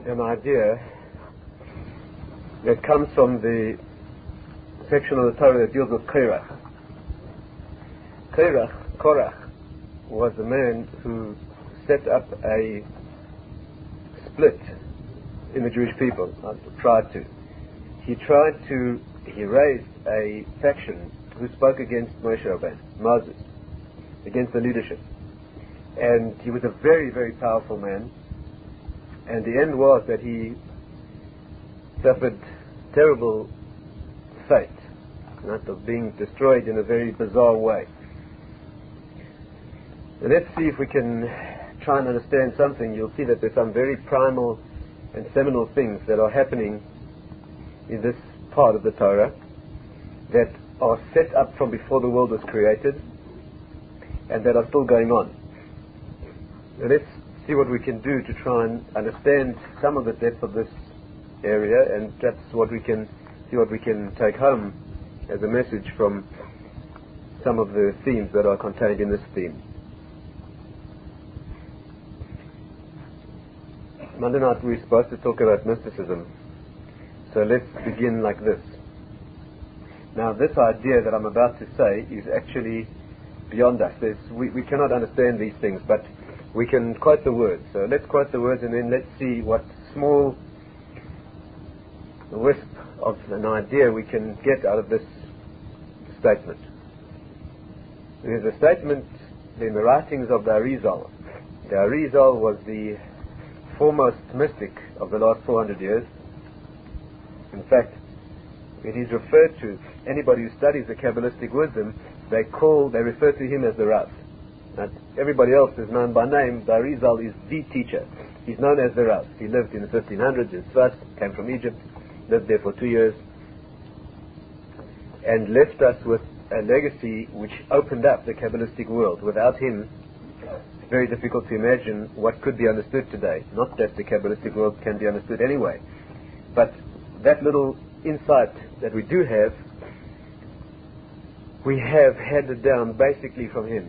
an idea that comes from the section of the Torah that deals with Korach. Korach was a man who set up a split in the Jewish people. He raised a faction who spoke against Moses, against the leadership. And he was a very, very powerful man. And the end was that he suffered terrible fate, of being destroyed in a very bizarre way. And let's see if we can try and understand something. You'll see that there's some very primal and seminal things that are happening in this part of the Torah that are set up from before the world was created and that are still going on. And let's see what we can do to try and understand some of the depth of this area, and that's what we can take home as a message from some of the themes that are contained in this theme. Monday night we're supposed to talk about mysticism, so let's begin like this. Now, this idea that I'm about to say is actually beyond us. We cannot understand these things, but we can quote the words. So let's quote the words and then let's see what small wisp of an idea we can get out of this statement. There's a statement in the writings of the Arizal. The Arizal was the foremost mystic of the last 400 years. In fact, it is referred to, anybody who studies the Kabbalistic wisdom, they refer to him as the Rav. Now, everybody else is known by name. The Arizal is the teacher. He's known as the Rav. He lived in the 1500s in Tzfat, came from Egypt, lived there for 2 years, and left us with a legacy which opened up the Kabbalistic world. Without him, it's very difficult to imagine what could be understood today. Not that the Kabbalistic world can be understood anyway, but that little insight that we do have, we have handed down basically from him.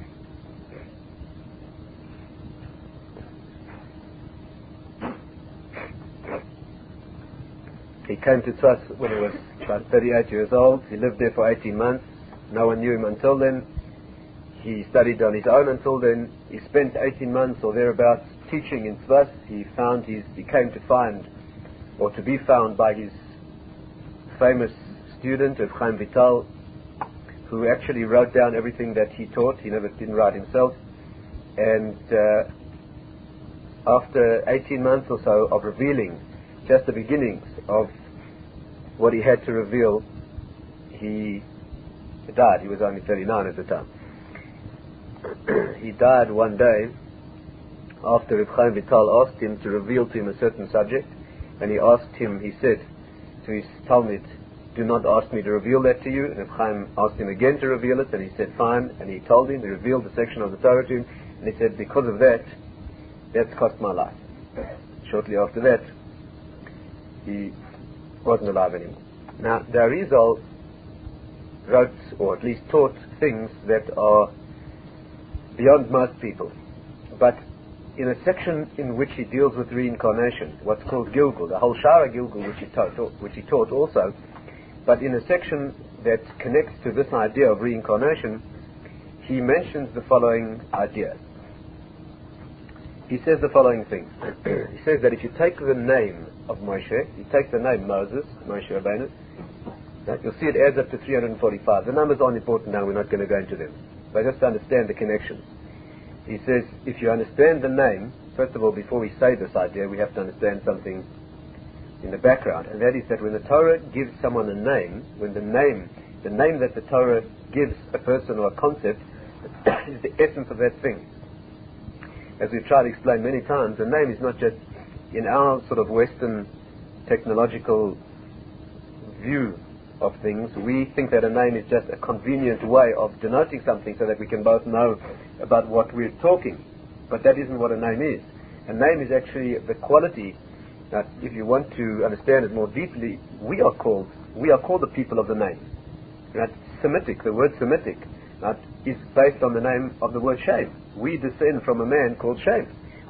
He came to Tzfat when he was about 38 years old. He lived there for 18 months. No one knew him until then. He studied on his own until then. He spent 18 months or thereabouts teaching in Tzfat. He came to find, or to be found by his famous student, Reb Chaim Vital, who actually wrote down everything that he taught. He didn't write himself. And after 18 months or so of revealing just the beginnings of what he had to reveal, he died. He was only 39 at the time. He died one day after Reb Chaim Vital asked him to reveal to him a certain subject, and he said to his Talmud, "Do not ask me to reveal that to you." And Reb Chaim asked him again to reveal it, and he said, "Fine." And he told him, he revealed the section of the Torah to him, and he said, "Because of that's cost my life." Shortly after that, he wasn't alive anymore. Now, the Arizal wrote, or at least taught, things that are beyond most people. But in a section in which he deals with reincarnation, what's called Gilgul, the whole Shara Gilgul which he taught also, but in a section that connects to this idea of reincarnation, he mentions the following idea. He says the following thing. He says that if you take the name of Moshe, you take the name Moses, Moshe Rabbeinu, you'll see it adds up to 345. The numbers aren't important now, we're not going to go into them, but just to understand the connections. He says, if you understand the name, first of all, before we say this idea, we have to understand something in the background, and that is that when the Torah gives someone a name, when the name that the Torah gives a person or a concept is the essence of that thing. As we've tried to explain many times, the name is not just, in our sort of Western technological view of things, we think that a name is just a convenient way of denoting something so that we can both know about what we're talking. But that isn't what a name is. A name is actually the quality that, if you want to understand it more deeply, we are called the people of the name. Semitic, the word Semitic, is based on the name of the word Shem. We descend from a man called Shem.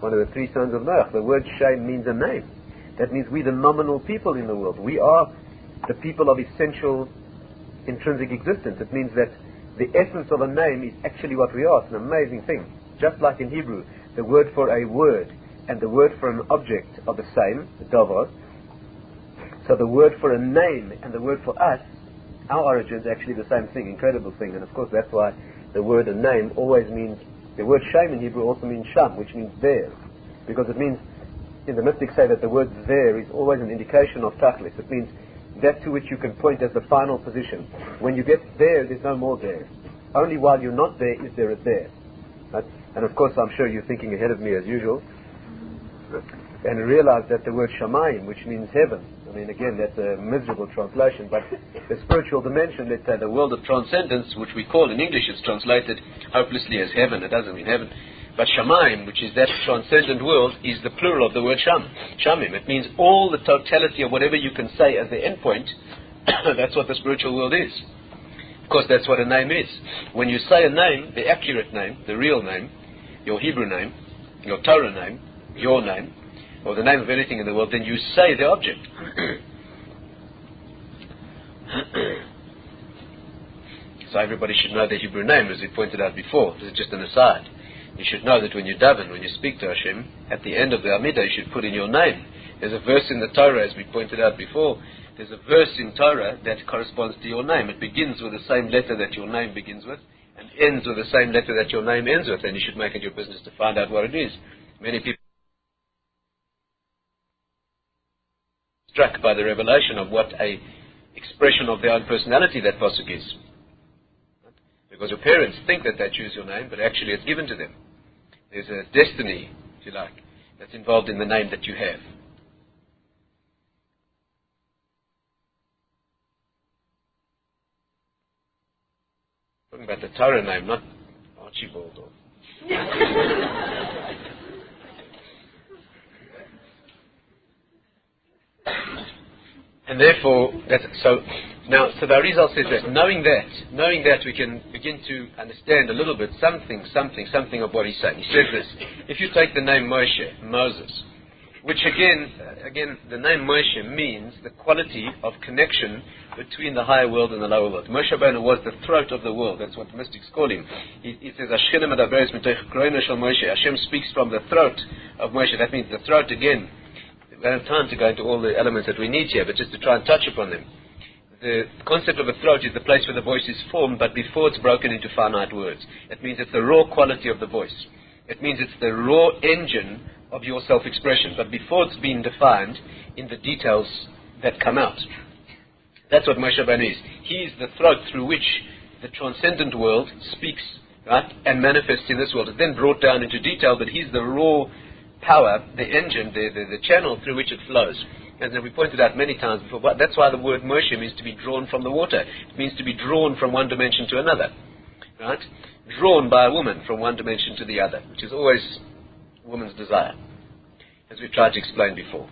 one of the three sons of Noach. The word Shem means a name. That means we're the nominal people in the world. We are the people of essential intrinsic existence. It means that the essence of a name is actually what we are. It's an amazing thing. Just like in Hebrew, the word for a word and the word for an object are the same, davar. So the word for a name and the word for us, our origin is actually the same thing, incredible thing. And of course that's why the word a name always means, the word Shem in Hebrew also means Sham, which means there. Because it means, in the mystics say that the word there is always an indication of tachlis. It means that to which you can point as the final position. When you get there, there's no more there. Only while you're not there is there a there. Right? And of course I'm sure you're thinking ahead of me as usual. And realize that the word Shamayim, which means heaven, I mean again that's a miserable translation, but the spiritual dimension, let's say the world of transcendence, which we call in English, is translated hopelessly as heaven. It doesn't mean heaven. But Shamayim, which is that transcendent world, is the plural of the word Shamim. It means all the totality of whatever you can say as the end point. That's what the spiritual world is. Of course, that's what a name is. When you say a name, the accurate name, the real name, your Hebrew name, your Torah name, your name, or the name of anything in the world, then you say the object. So everybody should know the Hebrew name, as we pointed out before. This is just an aside. You should know that when you daven, when you speak to Hashem, at the end of the Amidah, you should put in your name. There's a verse in the Torah, as we pointed out before. There's a verse in Torah that corresponds to your name. It begins with the same letter that your name begins with, and ends with the same letter that your name ends with, and you should make it your business to find out what it is. Many people are struck by the revelation of what a expression of their own personality that pasuk is. Because your parents think that they choose your name, but actually it's given to them. There's a destiny, if you like, that's involved in the name that you have. Talking about the Torah name, not Archibald. And therefore, so the Arizal says that knowing that we can begin to understand a little bit something of what he's saying. He says this: if you take the name Moshe, Moses, which again, the name Moshe means the quality of connection between the higher world and the lower world. Moshe Rabbeinu was the throat of the world. That's what the mystics call him. He says, Hashem speaks from the throat of Moshe. That means the throat again. We don't have time to go into all the elements that we need here, but just to try and touch upon them. The concept of a throat is the place where the voice is formed, but before it's broken into finite words. It means it's the raw quality of the voice. It means it's the raw engine of your self-expression, but before it's been defined in the details that come out. That's what Moshe Rabbeinu is. He is the throat through which the transcendent world speaks, right, and manifests in this world. It's then brought down into detail, but he's the raw power, the engine, the channel through which it flows. And we pointed out many times before, but that's why the word Moshe means to be drawn from the water. It means to be drawn from one dimension to another, right? Drawn by a woman from one dimension to the other, which is always a woman's desire, as we've tried to explain before.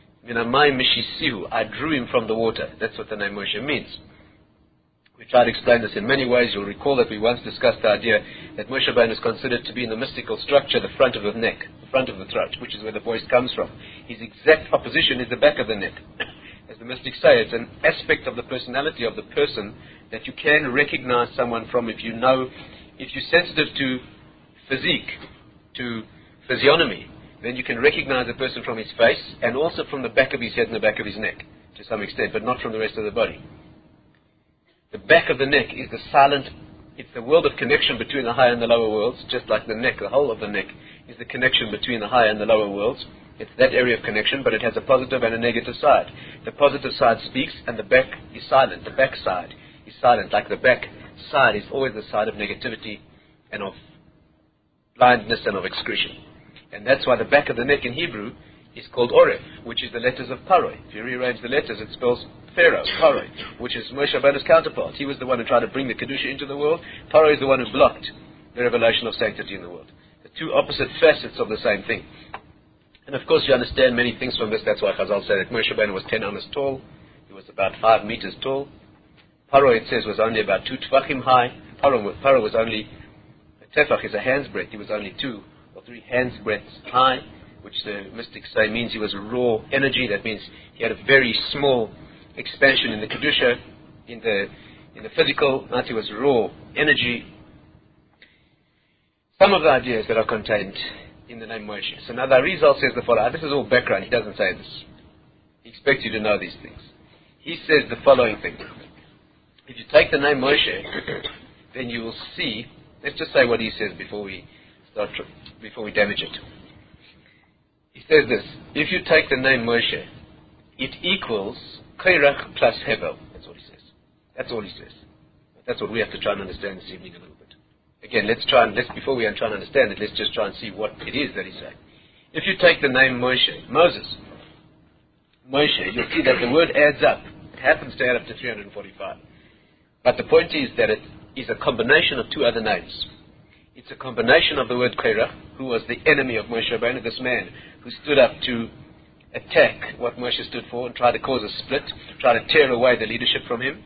I drew him from the water. That's what the name Moshe means. We tried to explain this in many ways. You'll recall that we once discussed the idea that Moshe Rabbeinu is considered to be in the mystical structure, the front of the neck, the front of the throat, which is where the voice comes from. His exact opposition is the back of the neck. As the mystics say, it's an aspect of the personality of the person that you can recognize someone from if you're sensitive to physique, to physiognomy, then you can recognize a person from his face and also from the back of his head and the back of his neck, to some extent, but not from the rest of the body. The back of the neck is it's the world of connection between the higher and the lower worlds, just like the neck, the whole of the neck is the connection between the higher and the lower worlds. It's that area of connection, but it has a positive and a negative side. The positive side speaks and the back is silent. The back side is silent, like the back side is always the side of negativity and of blindness and of excretion. And that's why the back of the neck in Hebrew is called Oref, which is the letters of Paroi. If you rearrange the letters, it spells Pharaoh, Paroi, which is Moshe Rabbeinu's counterpart. He was the one who tried to bring the Kedusha into the world. Paroi is the one who blocked the revelation of sanctity in the world. The two opposite facets of the same thing. And of course you understand many things from this. That's why Chazal said that Moshe Rabbeinu was 10 amas tall. He was about 5 meters tall. Paroi, it says, was only about 2 tefachim high. Paroi was only, a tefach is a hand's breadth. He was only 2 or 3 hands breadths high, which the mystics say means he was a raw energy. That means he had a very small expansion in the Kedusha, in the physical, not he was raw energy. Some of the ideas that are contained in the name Moshe. So now the Arizal says the following. This is all background. He doesn't say this. He expects you to know these things. He says the following thing. If you take the name Moshe, then you will see. Let's just say what he says before we damage it. He says this: if you take the name Moshe, it equals Korach plus Hevel. That's what he says. That's all he says. That's what we have to try and understand this evening a little bit. Again, before we try and understand it, let's just try and see what it is that he's saying. If you take the name Moshe, Moses, you'll see that the word adds up. It happens to add up to 345. But the point is that it is a combination of 2 other names. It's a combination of the word Korach, who was the enemy of Moshe Rabbeinu, this man who stood up to attack what Moshe stood for and try to cause a split, try to tear away the leadership from him.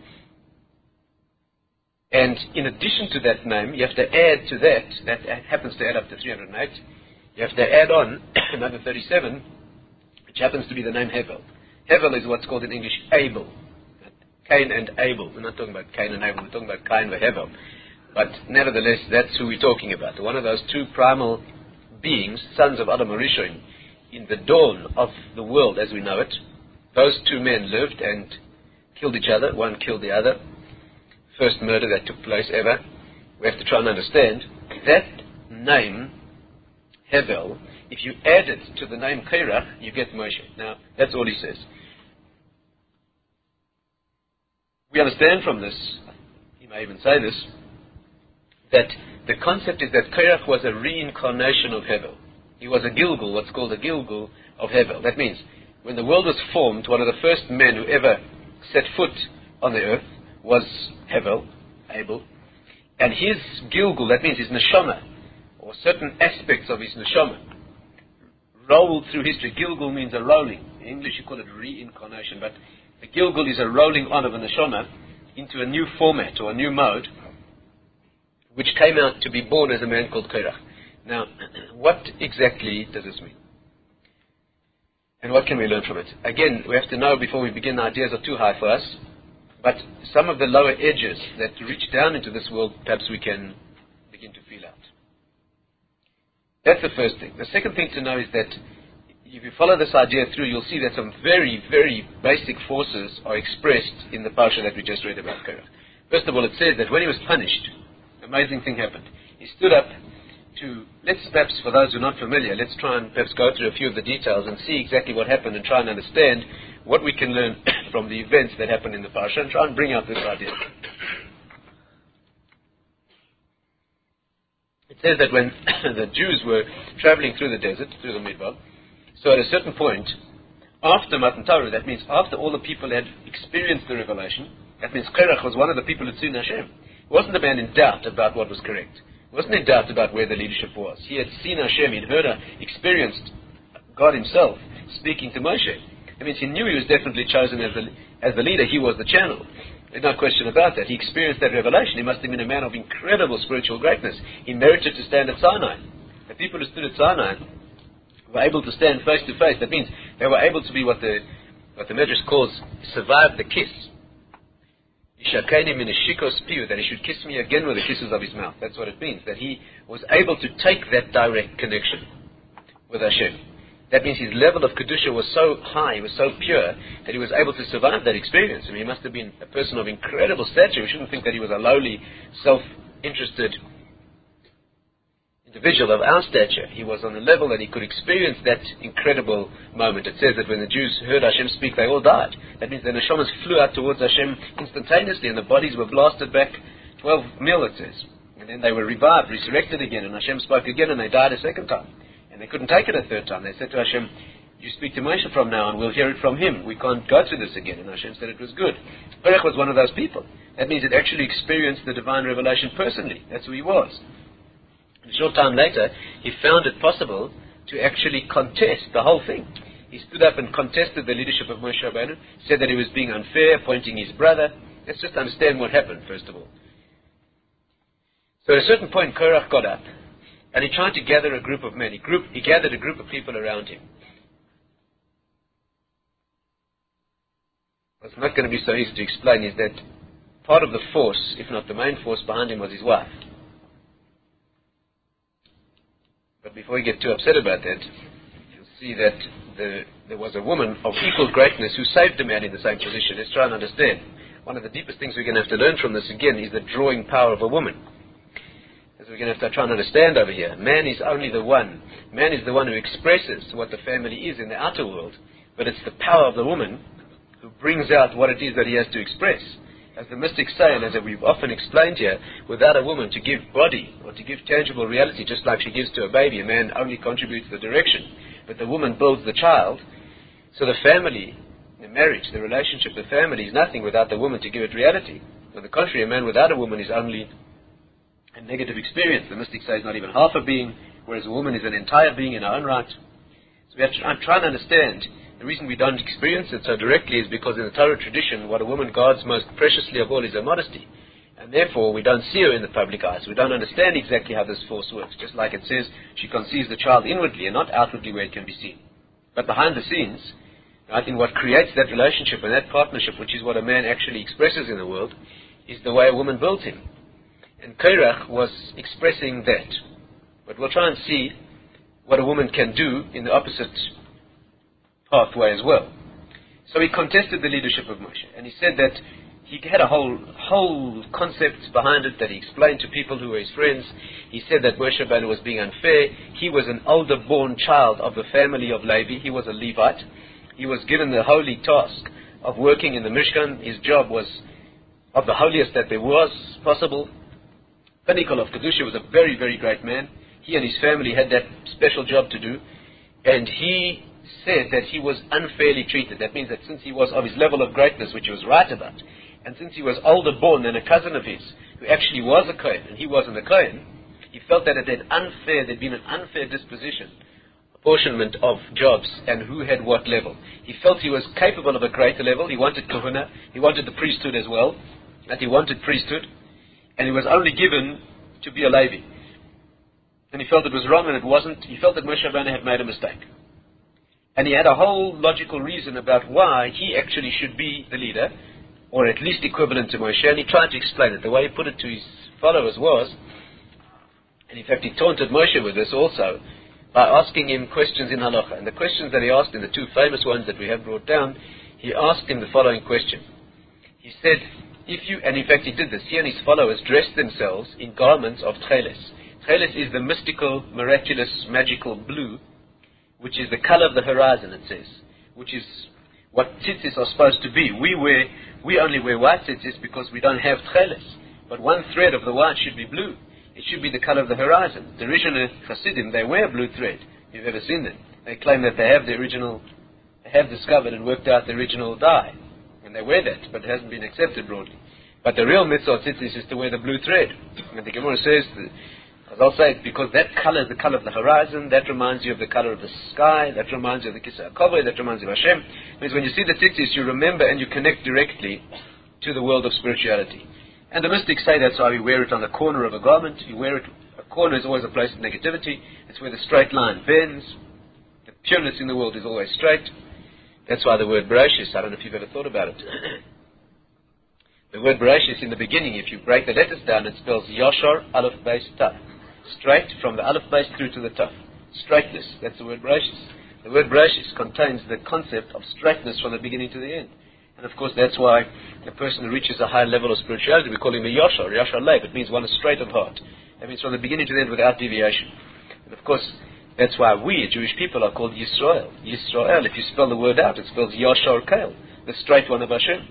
And in addition to that name, you have to add to that happens to add up to 308, you have to add on another 37, which happens to be the name Hevel. Hevel is what's called in English Abel. Cain and Abel. We're not talking about Cain and Abel, we're talking about Cain and Hevel. But nevertheless, that's who we're talking about. One of those 2 primal beings, sons of Adam Rishon, in the dawn of the world as we know it. Those 2 men lived and killed each other. One killed the other. First murder that took place ever. We have to try and understand that name Hevel. If you add it to the name Korach, you get Moshe. Now, that's all he says. We understand from this, he may even say this, that the concept is that Korach was a reincarnation of Hevel. He was a Gilgul, what's called a Gilgul of Hevel. That means, when the world was formed, one of the first men who ever set foot on the earth was Hevel, Abel, and his Gilgul, that means his neshama, or certain aspects of his neshama, rolled through history. Gilgul means a rolling. In English you call it reincarnation, but the Gilgul is a rolling on of a neshama into a new format or a new mode, which came out to be born as a man called Korach. Now, what exactly does this mean? And what can we learn from it? Again, we have to know before we begin, the ideas are too high for us, but some of the lower edges that reach down into this world, perhaps we can begin to feel out. That's the first thing. The second thing to know is that if you follow this idea through, you'll see that some very, very basic forces are expressed in the parsha that we just read about Korach. First of all, it says that when he was punished, an amazing thing happened. He stood up to, let's perhaps, for those who are not familiar, let's try and perhaps go through a few of the details and see exactly what happened and try and understand what we can learn from the events that happened in the parsha and try and bring out this idea. It says that when the Jews were traveling through the desert, through the Midbar, so at a certain point, after Matan Torah, that means after all the people had experienced the revelation, that means Korach was one of the people who had seen Hashem. He wasn't a man in doubt about what was correct. He wasn't in doubt about where the leadership was. He had seen Hashem, he'd heard, experienced God himself speaking to Moshe. That means he knew he was definitely chosen as the leader. He was the channel. There's no question about that. He experienced that revelation. He must have been a man of incredible spiritual greatness. He merited to stand at Sinai. The people who stood at Sinai were able to stand face to face. That means they were able to be what the Medrash calls survive the kiss. That he should kiss me again with the kisses of his mouth. That's what it means. That he was able to take that direct connection with Hashem. That means his level of Kedusha was so high, was so pure, that he was able to survive that experience. I mean, he must have been a person of incredible stature. We shouldn't think that he was a lowly, self-interested individual of our stature. He was on a level that he could experience that incredible moment. It says that when the Jews heard Hashem speak, they all died. That means the neshamas flew out towards Hashem instantaneously, and the bodies were blasted back 12 mil, it says. And then they were revived, resurrected again, and Hashem spoke again, and they died a second time. And they couldn't take it a third time. They said to Hashem, you speak to Moshe from now on, we'll hear it from him. We can't go through this again. And Hashem said it was good. Korach was one of those people. That means it actually experienced the divine revelation personally. That's who he was. A short time later, he found it possible to actually contest the whole thing. He stood up and contested the leadership of Moshe Rabbeinu, said that he was being unfair, appointing his brother. Let's just understand what happened, first of all. So at a certain point, Korach got up, And he tried to gather a group of men. He gathered a group of people around him. What's not going to be so easy to explain is that part of the force, if not the main force behind him, was his wife. But before you get too upset about that, you'll see that there was a woman of equal greatness who saved a man in the same position. Let's try and understand. One of the deepest things we're going to have to learn from this again is the drawing power of a woman. As we're going to have to try and understand over here. Man is only the one. Man is the one who expresses what the family is in the outer world. But it's the power of the woman who brings out what it is that he has to express. As the mystics say, and as we've often explained here, without a woman to give body or to give tangible reality, just like she gives to a baby, a man only contributes the direction, but the woman builds the child. So the family, the marriage, the relationship, the family is nothing without the woman to give it reality. On the contrary, a man without a woman is only a negative experience. The mystics say it's not even half a being, whereas a woman is an entire being in her own right. So we have to, I'm trying to understand. The reason we don't experience it so directly is because in the Torah tradition, what a woman guards most preciously of all is her modesty. And therefore, we don't see her in the public eyes. We don't understand exactly how this force works. Just like it says, she conceives the child inwardly and not outwardly where it can be seen. But behind the scenes, I think what creates that relationship and that partnership, which is what a man actually expresses in the world, is the way a woman built him. And Korach was expressing that. But we'll try and see what a woman can do in the opposite pathway as well. So he contested the leadership of Moshe, and he said that he had a whole concept behind it that he explained to people who were his friends. He said that Moshe Rabbeinu was being unfair. He was an older born child of the family of Levi. He was a Levite. He was given the holy task of working in the Mishkan. His job was of the holiest that there was possible. Pinnacle of Kedusha, was a very, very great man. He and his family had that special job to do, and he said that he was unfairly treated. That means that since he was of his level of greatness, which he was right about, and since he was older born than a cousin of his, who actually was a Kohen, and he wasn't a Kohen, he felt that there'd been an unfair disposition, apportionment of jobs, and who had what level. He felt he was capable of a greater level. He wanted kahuna, he wanted the priesthood as well, and he wanted priesthood, and he was only given to be a Levi. And he felt it was wrong, and it wasn't. He felt that Moshe Rabbeinu had made a mistake. And he had a whole logical reason about why he actually should be the leader, or at least equivalent to Moshe, and he tried to explain it. The way he put it to his followers was, and in fact he taunted Moshe with this also, by asking him questions in halacha. And the questions that he asked him, the two famous ones that we have brought down, he asked him the following question. He said, and in fact he did this, he and his followers dressed themselves in garments of tcheles. Tcheles is the mystical, miraculous, magical blue, which is the color of the horizon, it says, which is what tzitzis are supposed to be. We only wear white tzitzis because we don't have tcheles. But one thread of the white should be blue. It should be the color of the horizon. The original Hasidim, they wear blue thread. If you've ever seen them, they claim that they have discovered and worked out the original dye. And they wear that, but it hasn't been accepted broadly. But the real mitzvah of tzitzis is to wear the blue thread. And the Gemara says, as I'll say, because that color is the color of the horizon, that reminds you of the color of the sky, that reminds you of the Kisah HaKavod, that reminds you of Hashem. It means when you see the tzitzis, you remember and you connect directly to the world of spirituality. And the mystics say that's why we wear it on the corner of a garment. You wear it, a corner is always a place of negativity. It's where the straight line bends. The pureness in the world is always straight. That's why the word Bereshis, I don't know if you've ever thought about it. The word Bereshis in the beginning, if you break the letters down, it spells Yashar, Aleph, Beis, Taf. Straight from the Aleph, Beis through to the Taf. Straightness, that's the word Bereshis. The word Bereshis contains the concept of straightness from the beginning to the end. And of course that's why a person who reaches a higher level of spirituality, we call him a Yashar, Yashar Leib. It means one is straight of heart. That means from the beginning to the end without deviation. And of course, that's why we, Jewish people, are called Yisrael. Yisrael, if you spell the word out, it spells Yashar Kael, the straight one of Hashem.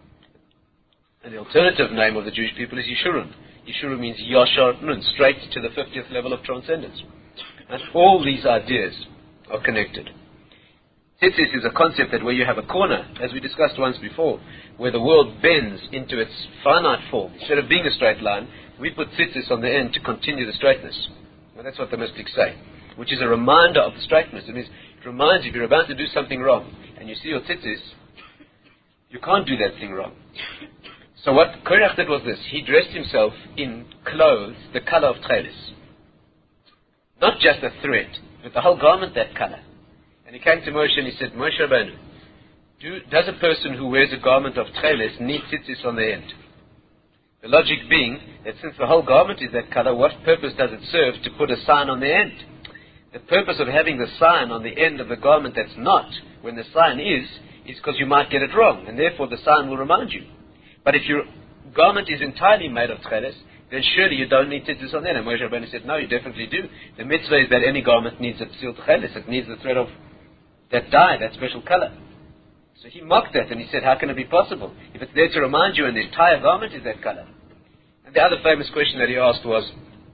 And the alternative name of the Jewish people is Yeshurun. Yeshurun means Yashar Nun, straight to the 50th level of transcendence. And all these ideas are connected. Tzitzis is a concept that where you have a corner, as we discussed once before, where the world bends into its finite form. Instead of being a straight line, we put tzitzis on the end to continue the straightness. Well, that's what the mystics say, which is a reminder of the straightness. It means it reminds you, if you're about to do something wrong, and you see your tzitzis, you can't do that thing wrong. So what Korach did was this. He dressed himself in clothes, the color of tcheles. not just a thread, but the whole garment that color. And he came to Moshe and he said, Moshe Rabbeinu, does a person who wears a garment of tcheles need tzitzis on the end? The logic being that since the whole garment is that color, what purpose does it serve to put a sign on the end? The purpose of having the sign on the end of the garment that's not, when the sign is because you might get it wrong, and therefore the sign will remind you. But if your garment is entirely made of tcheles, then surely you don't need tzitzis on the end. And Moshe Rabbeinu said, no, you definitely do. The mitzvah is that any garment needs a psil tcheles. It needs the thread of that dye, that special color. So he mocked that and he said, how can it be possible? If it's there to remind you and the entire garment is that color. And the other famous question that he asked was,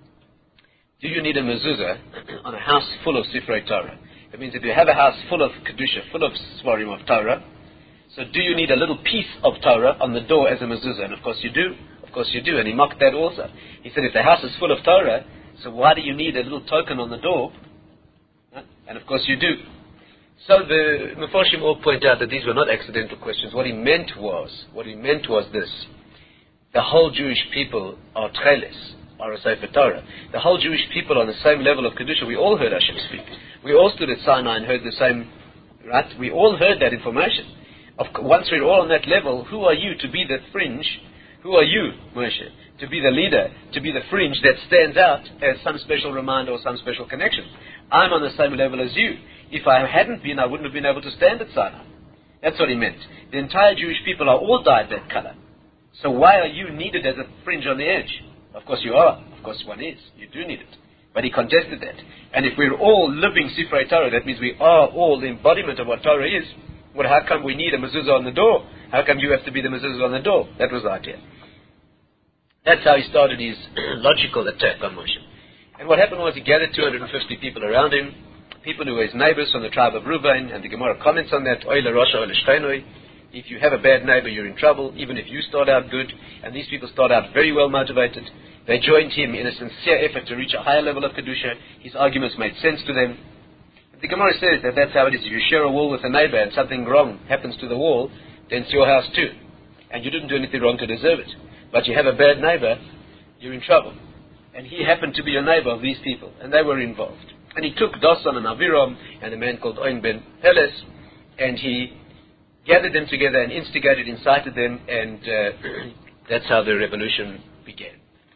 do you need a mezuzah on a house full of Sifrei Torah? It means if you have a house full of Kedusha, full of Svarim of Torah, so do you need a little piece of Torah on the door as a mezuzah? And of course you do. Of course you do. And he mocked that also. He said, if the house is full of Torah, so why do you need a little token on the door? And of course you do. So the Mefarshim all point out that these were not accidental questions. What he meant was this. The whole Jewish people are tcheles, are a Sefer Torah. The whole Jewish people are on the same level of Kedusha. We all heard Hashem speak. We all stood at Sinai and heard the same, right? We all heard that information. Once we're all on that level, who are you to be the fringe? Who are you, Moshe, to be the leader, to be the fringe that stands out as some special reminder or some special connection? I'm on the same level as you. If I hadn't been, I wouldn't have been able to stand at Sinai. That's what he meant. The entire Jewish people are all dyed that color. So why are you needed as a fringe on the edge? Of course you are. Of course one is. You do need it. But he contested that. And if we're all living Sifrei Torah, that means we are all the embodiment of what Torah is. Well, how come we need a mezuzah on the door? How come you have to be the mezuzah on the door? That was the idea. That's how he started his logical attack on Moshe. And what happened was he gathered 250 people around him, people who were his neighbors from the tribe of Reuven, and the Gemara comments on that, Oile Rosha Oile Shchenoi. If you have a bad neighbor, you're in trouble, even if you start out good. And these people start out very well motivated. They joined him in a sincere effort to reach a higher level of Kedusha. His arguments made sense to them. The Gemara says that that's how it is. If you share a wall with a neighbor and something wrong happens to the wall, then it's your house too. And you didn't do anything wrong to deserve it. But you have a bad neighbor, you're in trouble. And he happened to be a neighbor of these people, and they were involved. And he took Dasan and Aviram and a man called Oin ben Peles, and he gathered them together and instigated, incited them, and that's how the revolution began.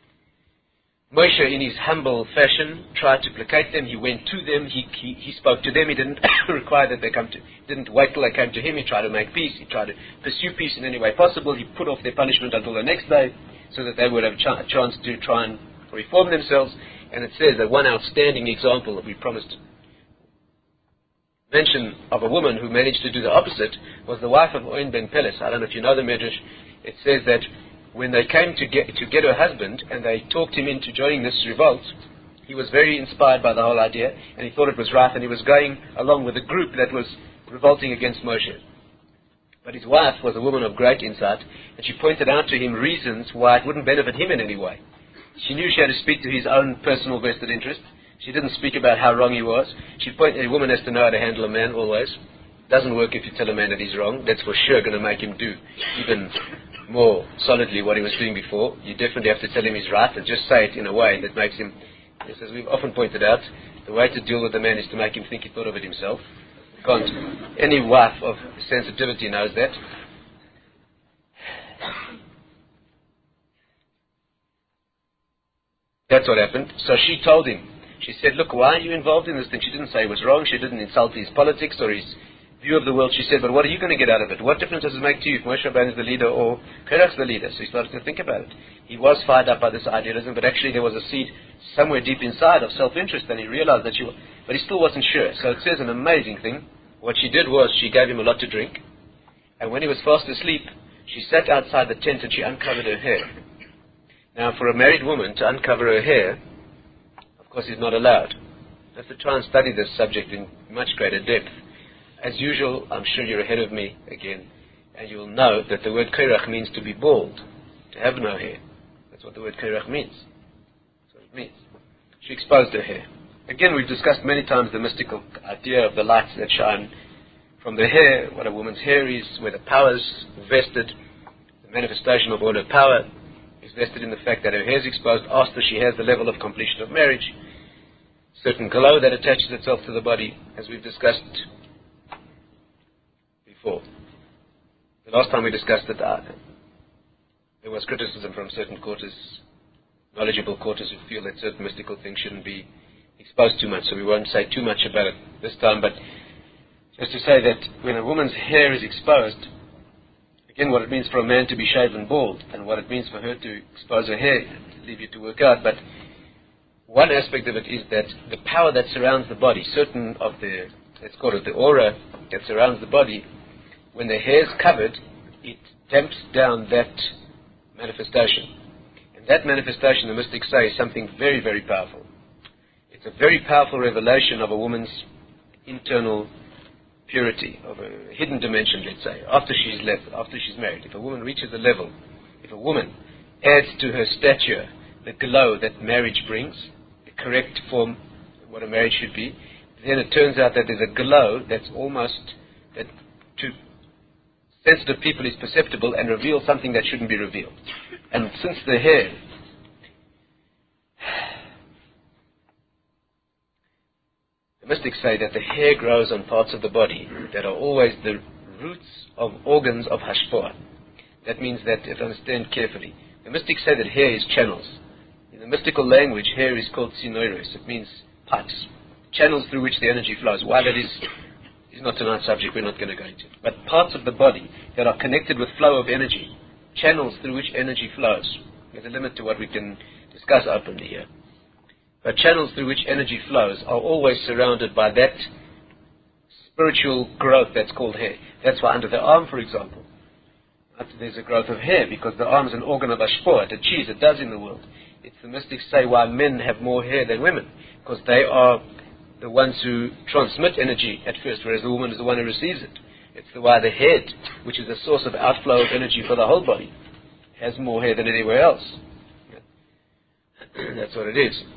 Moshe, in his humble fashion, tried to placate them. He went to them. He spoke to them. He didn't require that they come to. Didn't wait till they came to him. He tried to make peace. He tried to pursue peace in any way possible. He put off their punishment until the next day, so that they would have a chance to try and reform themselves. And it says that one outstanding example that we promised to mention of a woman who managed to do the opposite was the wife of Oin ben Peles. I don't know if you know the Medrash. It says that when they came to get her husband and they talked him into joining this revolt, he was very inspired by the whole idea and he thought it was right, and he was going along with a group that was revolting against Moshe. But his wife was a woman of great insight, and she pointed out to him reasons why it wouldn't benefit him in any way. She knew she had to speak to his own personal vested interest. She didn't speak about how wrong he was. A woman has to know how to handle a man always. It doesn't work if you tell a man that he's wrong. That's for sure going to make him do even more solidly what he was doing before. You definitely have to tell him he's right, and just say it in a way that makes him, as we've often pointed out, the way to deal with a man is to make him think he thought of it himself. Any wife of sensitivity knows that. That's what happened. So she told him. She said, look, why are you involved in this thing? She didn't say he was wrong. She didn't insult his politics or his view of the world. She said, but what are you going to get out of it? What difference does it make to you if Moshe Rabbeinu is the leader or Korach's the leader? So he started to think about it. He was fired up by this idealism, but actually there was a seed somewhere deep inside of self-interest, and he realized that but he still wasn't sure. So it says an amazing thing. What she did was she gave him a lot to drink, and when he was fast asleep, she sat outside the tent and she uncovered her hair. Now, for a married woman to uncover her hair, of course, is not allowed. You have to try and study this subject in much greater depth. As usual, I'm sure you're ahead of me again, and you'll know that the word Korach means to be bald, to have no hair. That's what the word Korach means. That's what it means. She exposed her hair. Again, we've discussed many times the mystical idea of the lights that shine from the hair, what a woman's hair is, where the power is vested, the manifestation of all her power is vested in the fact that her hair is exposed after she has the level of completion of marriage. certain glow that attaches itself to the body, as we've discussed before. The last time we discussed it, there was criticism from certain quarters, knowledgeable quarters, who feel that certain mystical things shouldn't be exposed too much, so we won't say too much about it this time, but just to say that when a woman's hair is exposed, again, what it means for a man to be shaven bald, and what it means for her to expose her hair, leave you to work out, but one aspect of it is that the power that surrounds the body, certain of the, let's call it the aura that surrounds the body, when the hair is covered, it damps down that manifestation. And that manifestation, the mystics say, is something very, very powerful. It's a very powerful revelation of a woman's internal purity, of a hidden dimension, let's say, after she's married. If a woman reaches a level, if a woman adds to her stature the glow that marriage brings, the correct form, what a marriage should be, then it turns out that there's a glow that's almost, that to sensitive people is perceptible and reveals something that shouldn't be revealed. And since the hair, the mystics say that the hair grows on parts of the body that are always the roots of organs of hashpoah. That means that, if you understand carefully, the mystics say that hair is channels. In the mystical language, hair is called sinoiros. It means pipes, channels through which the energy flows. Why that is not tonight's subject, we're not going to go into. But parts of the body that are connected with flow of energy, channels through which energy flows. There's a limit to what we can discuss openly here. But channels through which energy flows are always surrounded by that spiritual growth that's called hair. That's why under the arm, for example, there's a growth of hair, because the arm is an organ of hashpoah. It achieves, it does in the world. It's the mystics say why men have more hair than women, because they are the ones who transmit energy at first, whereas the woman is the one who receives it. It's why the head, which is a source of outflow of energy for the whole body, has more hair than anywhere else. That's what it is.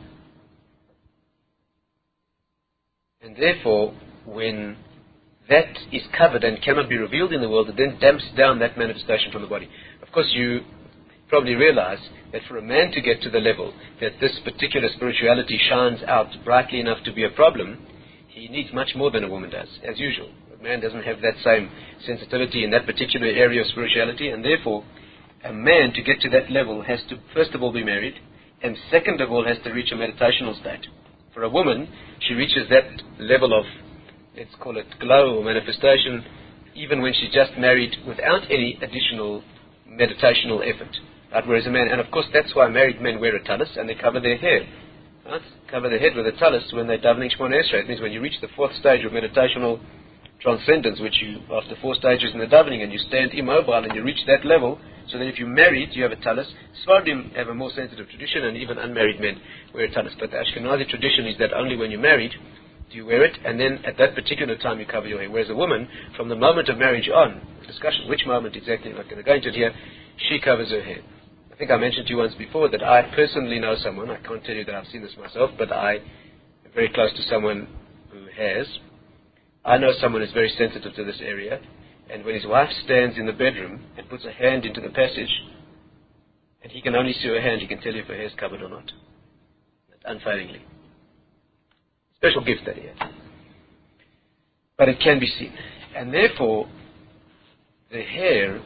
And therefore, when that is covered and cannot be revealed in the world, it then damps down that manifestation from the body. Of course, you probably realize that for a man to get to the level that this particular spirituality shines out brightly enough to be a problem, he needs much more than a woman does, as usual. A man doesn't have that same sensitivity in that particular area of spirituality, and therefore a man, to get to that level, has to first of all be married, and second of all has to reach a meditational state. For a woman, she reaches that level of, let's call it glow or manifestation, even when she's just married, without any additional meditational effort. Right? Whereas a man, and of course that's why married men wear a talus and they cover their hair. Right? Cover their head with a talus when they're davening Shemona Esrei. It means when you reach the fourth stage of meditational transcendence, which you, after 4 stages in the davening, and you stand immobile and you reach that level, so that if you're married, you have a talus. Sfardim have a more sensitive tradition, and even unmarried men wear a talus. But the Ashkenazi tradition is that only when you're married do you wear it, and then at that particular time you cover your hair. Whereas a woman, from the moment of marriage on, discussion, which moment exactly, I'm not going to go into it here, she covers her hair. I think I mentioned to you once before that I personally know someone, I can't tell you that I've seen this myself, but I am very close to someone who has. I know someone who's very sensitive to this area, and when his wife stands in the bedroom and puts a hand into the passage, and he can only see her hand, he can tell you if her hair is covered or not. Unfailingly. Special gift that he has. But it can be seen. And therefore, the hair,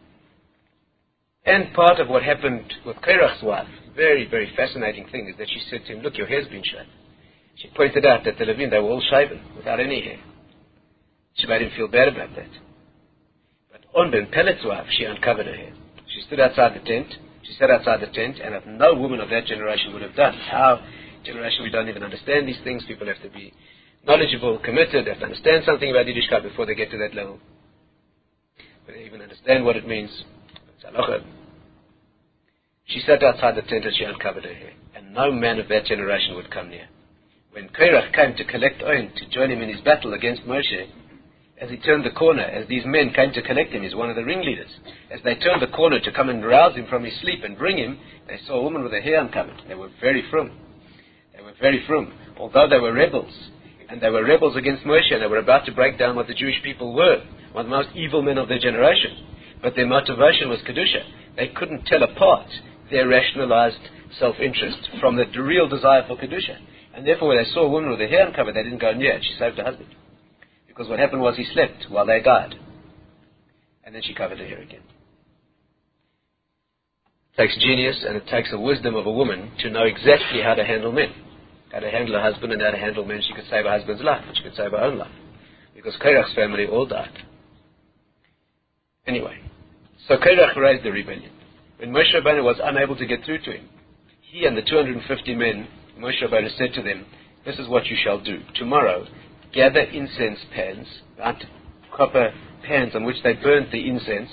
and part of what happened with Korach's wife, very, very fascinating thing, is that she said to him, look, your hair's been shaved. She pointed out that the Levim, they were all shaven, without any hair. She made him feel bad about that. But on Ben Pellet's wife, she uncovered her hair. She stood outside the tent. She sat outside the tent, and no woman of that generation would have done. Our generation, we don't even understand these things. People have to be knowledgeable, committed, have to understand something about Yiddishkeit before they get to that level. But they even understand what it means. She sat outside the tent and she uncovered her hair. And no man of that generation would come near. When Korach came to collect Oin, to join him in his battle against Moshe, as he turned the corner, as these men came to collect him, he's one of the ringleaders, as they turned the corner to come and rouse him from his sleep and bring him, they saw a woman with her hair uncovered. They were very frum. They were very frum. Although they were rebels, and they were rebels against Moshe, and they were about to break down what the Jewish people were, one of the most evil men of their generation. But their motivation was Kedusha. They couldn't tell apart their rationalized self-interest from the real desire for Kedusha. And therefore, when they saw a woman with her hair uncovered, they didn't go near her. She saved her husband. Because what happened was he slept while they died. And then she covered her hair again. It takes genius and it takes the wisdom of a woman to know exactly how to handle men. How to handle a husband and how to handle men. She could save her husband's life, and she could save her own life. Because Korach's family all died. Anyway, so Korach raised the rebellion. When Moshe Rabbeinu was unable to get through to him, he and the 250 men, Moshe Rabbeinu said to them, this is what you shall do. Tomorrow, gather incense pans, right? Copper pans on which they burnt the incense.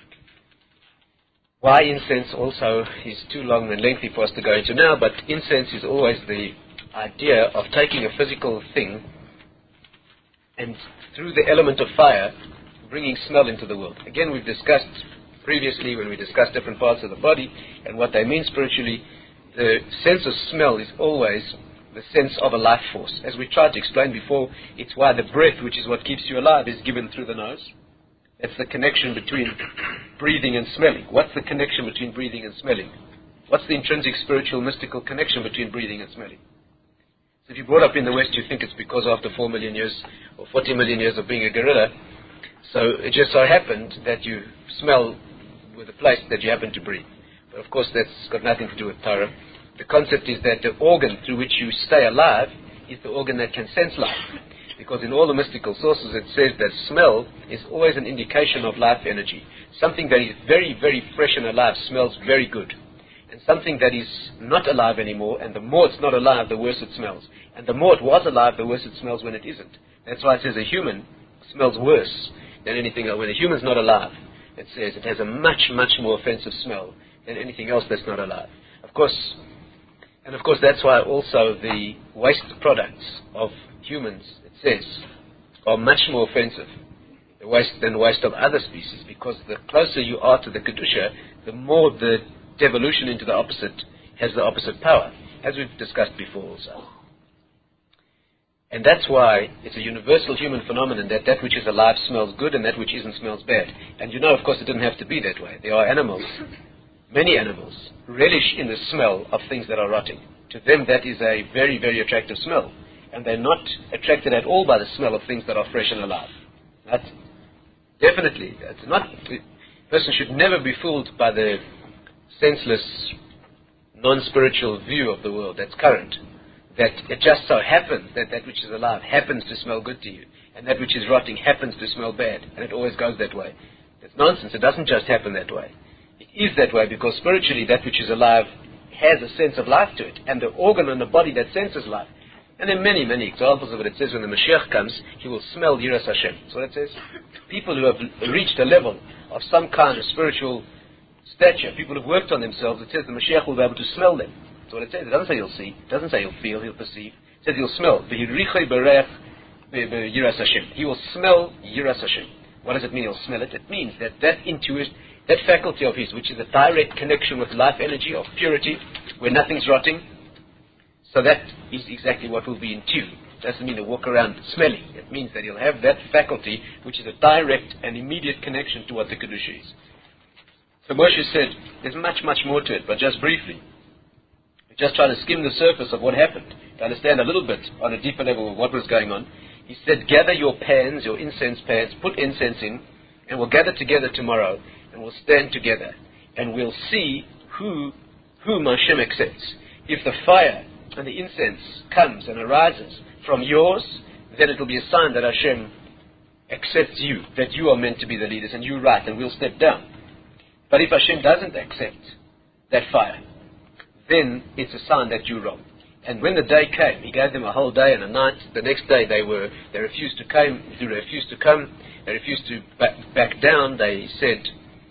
Why incense also is too long and lengthy for us to go into now, but incense is always the idea of taking a physical thing and through the element of fire, bringing smell into the world. Again, we've discussed previously when we discussed different parts of the body and what they mean spiritually. The sense of smell is always the sense of a life force. As we tried to explain before, it's why the breath, which is what keeps you alive, is given through the nose. That's the connection between breathing and smelling. What's the connection between breathing and smelling? What's the intrinsic spiritual mystical connection between breathing and smelling? So if you're brought up in the West, you think it's because after 4 million years or 40 million years of being a gorilla, so it just so happened that you smell with the place that you happen to breathe. But of course that's got nothing to do with Torah. The concept is that the organ through which you stay alive is the organ that can sense life. Because in all the mystical sources it says that smell is always an indication of life energy. Something that is very, very fresh and alive smells very good. And something that is not alive anymore, and the more it's not alive, the worse it smells. And the more it was alive, the worse it smells when it isn't. That's why it says a human smells worse than anything else. When a human's not alive, it says it has a much, much more offensive smell than anything else that's not alive. Of course, that's why also the waste products of humans, it says, are much more offensive than the waste of other species, because the closer you are to the Kedusha, the more the devolution into the opposite has the opposite power, as we've discussed before also. And that's why it's a universal human phenomenon that which is alive smells good and that which isn't smells bad. And you know, of course, it didn't have to be that way. There are animals, many animals, relish in the smell of things that are rotting. To them, that is a very, very attractive smell. And they're not attracted at all by the smell of things that are fresh and alive. That's definitely, a person should never be fooled by the senseless, non-spiritual view of the world that's current. That it just so happens that that which is alive happens to smell good to you, and that which is rotting happens to smell bad, and it always goes that way. That's nonsense. It doesn't just happen that way. It is that way because spiritually that which is alive has a sense of life to it, and the organ in the body that senses life. And there are many, many examples of it. It says when the Mashiach comes, he will smell Yiras Hashem. That's what it says. People who have reached a level of some kind of spiritual stature, people who have worked on themselves, it says the Mashiach will be able to smell them. That's what it says. It doesn't say he'll see. It doesn't say he'll feel, he'll perceive. It says he'll smell. He will smell Yiras Hashem. What does it mean he'll smell it? It means that intuition, that faculty of his, which is a direct connection with life energy of purity, where nothing's rotting, so that is exactly what will be in tune. It doesn't mean to walk around smelling. It means that he'll have that faculty, which is a direct and immediate connection to what the Kedusha is. So Moshe said, there's much, much more to it, but just briefly. Just try to skim the surface of what happened, to understand a little bit on a deeper level of what was going on. He said, gather your pans, your incense pans, put incense in, and we'll gather together tomorrow, and we'll stand together, and we'll see whom Hashem accepts. If the fire and the incense comes and arises from yours, then it will be a sign that Hashem accepts you, that you are meant to be the leaders, and you're right, and we'll step down. But if Hashem doesn't accept that fire, then it's a sign that you're wrong. And when the day came, he gave them a whole day and a night. The next day they refused to come. They refused to back down. They said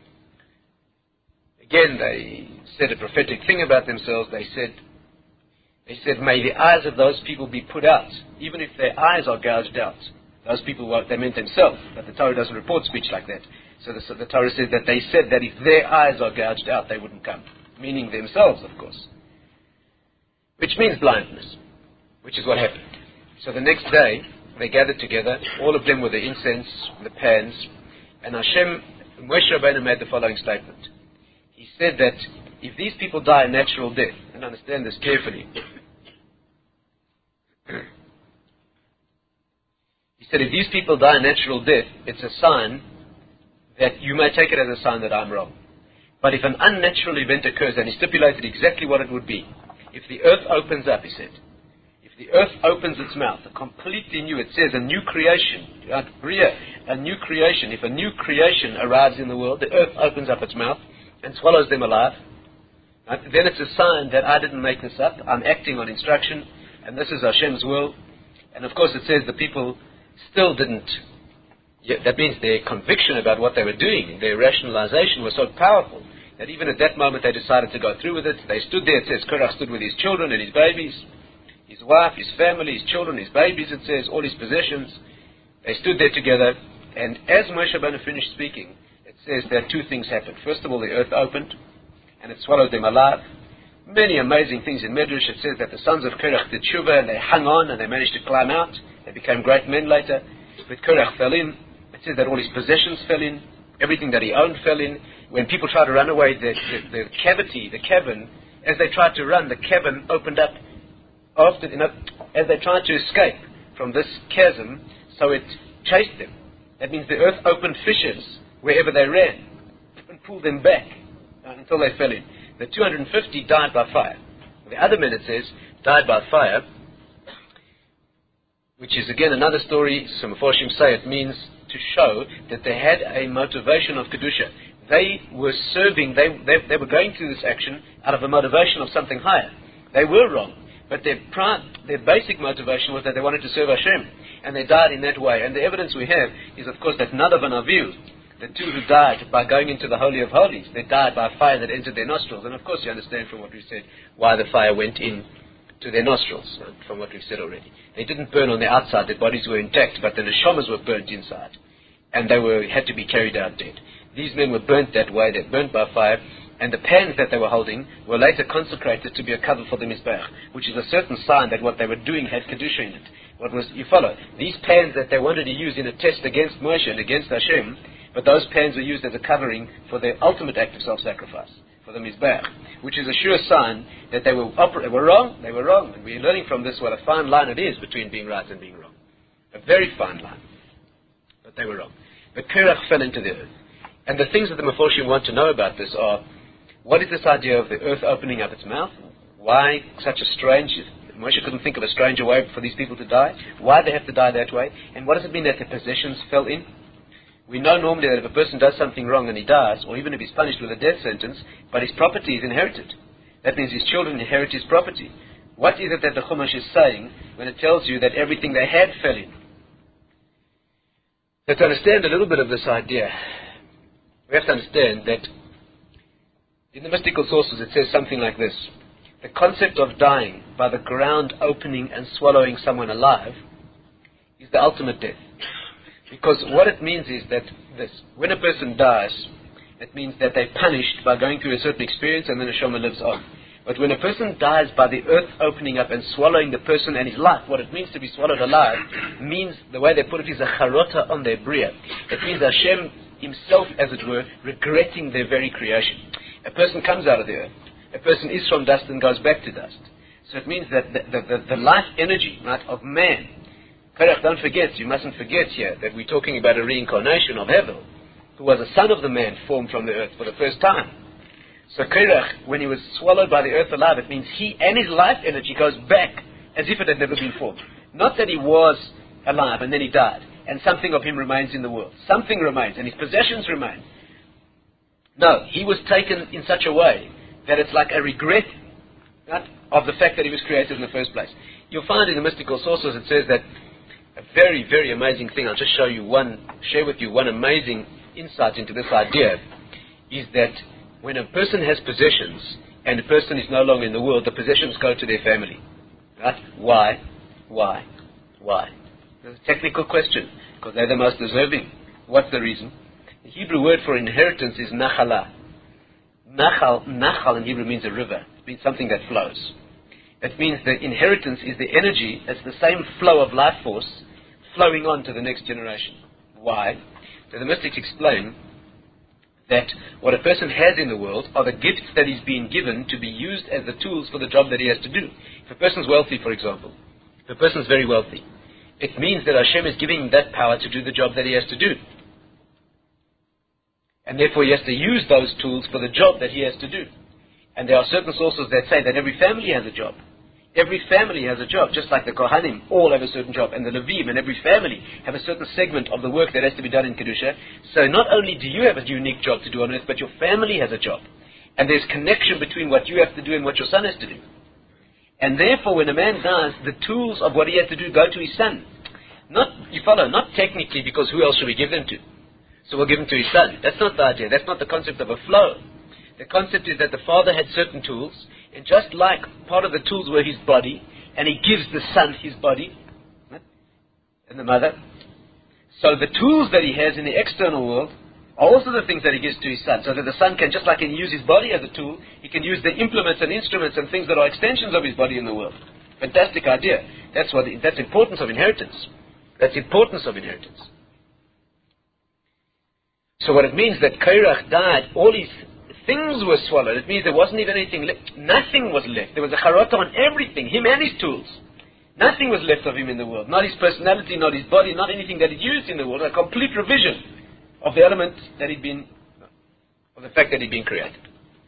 a prophetic thing about themselves. They said, may the eyes of those people be put out, even if their eyes are gouged out. Those people, they meant themselves, but the Torah doesn't report speech like that. So the Torah says that they said that if their eyes are gouged out, they wouldn't come. Meaning themselves, of course. Which means blindness, which is what happened. So the next day, they gathered together, all of them with the incense, the pans, and Moshe Rabbeinu made the following statement. He said that if these people die a natural death, and understand this carefully, He said, if these people die a natural death, it's a sign that you may take it as a sign that I'm wrong. But if an unnatural event occurs, and he stipulated exactly what it would be, if the earth opens up, he said, if the earth opens its mouth, a completely new, it says a new creation, a new creation, if a new creation arrives in the world, the earth opens up its mouth and swallows them alive, right? Then it's a sign that I didn't make this up, I'm acting on instruction, and this is Hashem's will. And of course it says the people still didn't. That means their conviction about what they were doing, their rationalization was so powerful that even at that moment they decided to go through with it. They stood there, it says, Korach stood with his children and his babies, his wife, his family, his children, his babies, it says, all his possessions. They stood there together, and as Moshe Rabbeinu finished speaking, it says that two things happened. First of all, the earth opened, and it swallowed them alive. Many amazing things in Medrash. It says that the sons of Korach did tshuva, and they hung on, and they managed to climb out. They became great men later. But Korach fell in. It says that all his possessions fell in. Everything that he owned fell in. When people tried to run away, the cavern, as they tried to run, the cavern opened up. As they tried to escape from this chasm, so it chased them. That means the earth opened fissures wherever they ran and pulled them back until they fell in. The 250 died by fire. The other men, it says, died by fire, which is again another story. Some Mephoshim say it means to show that they had a motivation of Kedusha. They were serving, they were going through this action out of a motivation of something higher. They were wrong, but their basic motivation was that they wanted to serve Hashem, and they died in that way. And the evidence we have is, of course, that Nadav and Avihu, the two who died by going into the Holy of Holies, they died by fire that entered their nostrils. And of course you understand from what we said why the fire went in to their nostrils, from what we've said already. They didn't burn on the outside, their bodies were intact, but the neshamas were burnt inside, and they had to be carried out dead. These men were burnt that way, they burnt by fire, and the pans that they were holding were later consecrated to be a cover for the Mizbeach, which is a certain sign that what they were doing had Kedusha in it. You follow? These pans that they wanted to use in a test against Moshe and against Hashem, but those pans were used as a covering for their ultimate act of self-sacrifice, for the Mizbeach, which is a sure sign that they were wrong, and we're learning from this what a fine line it is between being right and being wrong. A very fine line. But they were wrong. But Korach fell into the earth. And the things that the Mephoshim want to know about this are, what is this idea of the earth opening up its mouth? Why such a strange, Moshe couldn't think of a stranger way for these people to die. Why they have to die that way? And what does it mean that their possessions fell in? We know normally that if a person does something wrong and he dies, or even if he's punished with a death sentence, but his property is inherited. That means his children inherit his property. What is it that the Chumash is saying when it tells you that everything they had fell in? So to understand a little bit of this idea, we have to understand that in the mystical sources it says something like this. The concept of dying by the ground opening and swallowing someone alive is the ultimate death. Because what it means is that when a person dies, it means that they're punished by going through a certain experience and then a neshama lives on. But when a person dies by the earth opening up and swallowing the person and his life, what it means to be swallowed alive means, the way they put it, is a charota on their bria. It means Hashem himself, as it were, regretting their very creation. A person comes out of the earth. A person is from dust and goes back to dust. So it means that the life energy, right, of man. Korach, don't forget, you mustn't forget here that we're talking about a reincarnation of Hevel, who was a son of the man formed from the earth for the first time. So Korach, when he was swallowed by the earth alive, it means he and his life energy goes back as if it had never been formed. Not that he was alive and then he died, and something of him remains in the world. Something remains, and his possessions remain. No, he was taken in such a way that it's like a regret, right, of the fact that he was created in the first place. You'll find in the mystical sources it says that a very, very amazing thing, I'll just share with you one amazing insight into this idea, is that when a person has possessions and a person is no longer in the world, the possessions go to their family. Right? Why? It's a technical question, because they're the most deserving. What's the reason? The Hebrew word for inheritance is nachala. Nachal in Hebrew means a river. It means something that flows. It means the inheritance is the energy, it's the same flow of life force flowing on to the next generation. Why? So the mystics explain that what a person has in the world are the gifts that he's been given to be used as the tools for the job that he has to do. If a person's wealthy, for example, if a person is very wealthy, it means that Hashem is giving him that power to do the job that he has to do. And therefore he has to use those tools for the job that he has to do. And there are certain sources that say that every family has a job. Every family has a job, just like the Kohanim all have a certain job, and the Levim and every family have a certain segment of the work that has to be done in Kedusha. So not only do you have a unique job to do on earth, but your family has a job. And there's connection between what you have to do and what your son has to do. And therefore, when a man dies, the tools of what he has to do go to his son. Not technically, because who else should we give them to? So we'll give them to his son. That's not the idea. That's not the concept of a flow. The concept is that the father had certain tools, and just like part of the tools were his body, and he gives the son his body, right? And the mother. So the tools that he has in the external world are also the things that he gives to his son, so that the son can, just like he can use his body as a tool, he can use the implements and instruments and things that are extensions of his body in the world. Fantastic idea. That's importance of inheritance. That's importance of inheritance. So what it means that Kairach died, all his things were swallowed. It means there wasn't even anything left. Nothing was left. There was a charata on everything, him and his tools. Nothing was left of him in the world. Not his personality, not his body, not anything that he used in the world. A complete revision of the element that of the fact that he'd been created.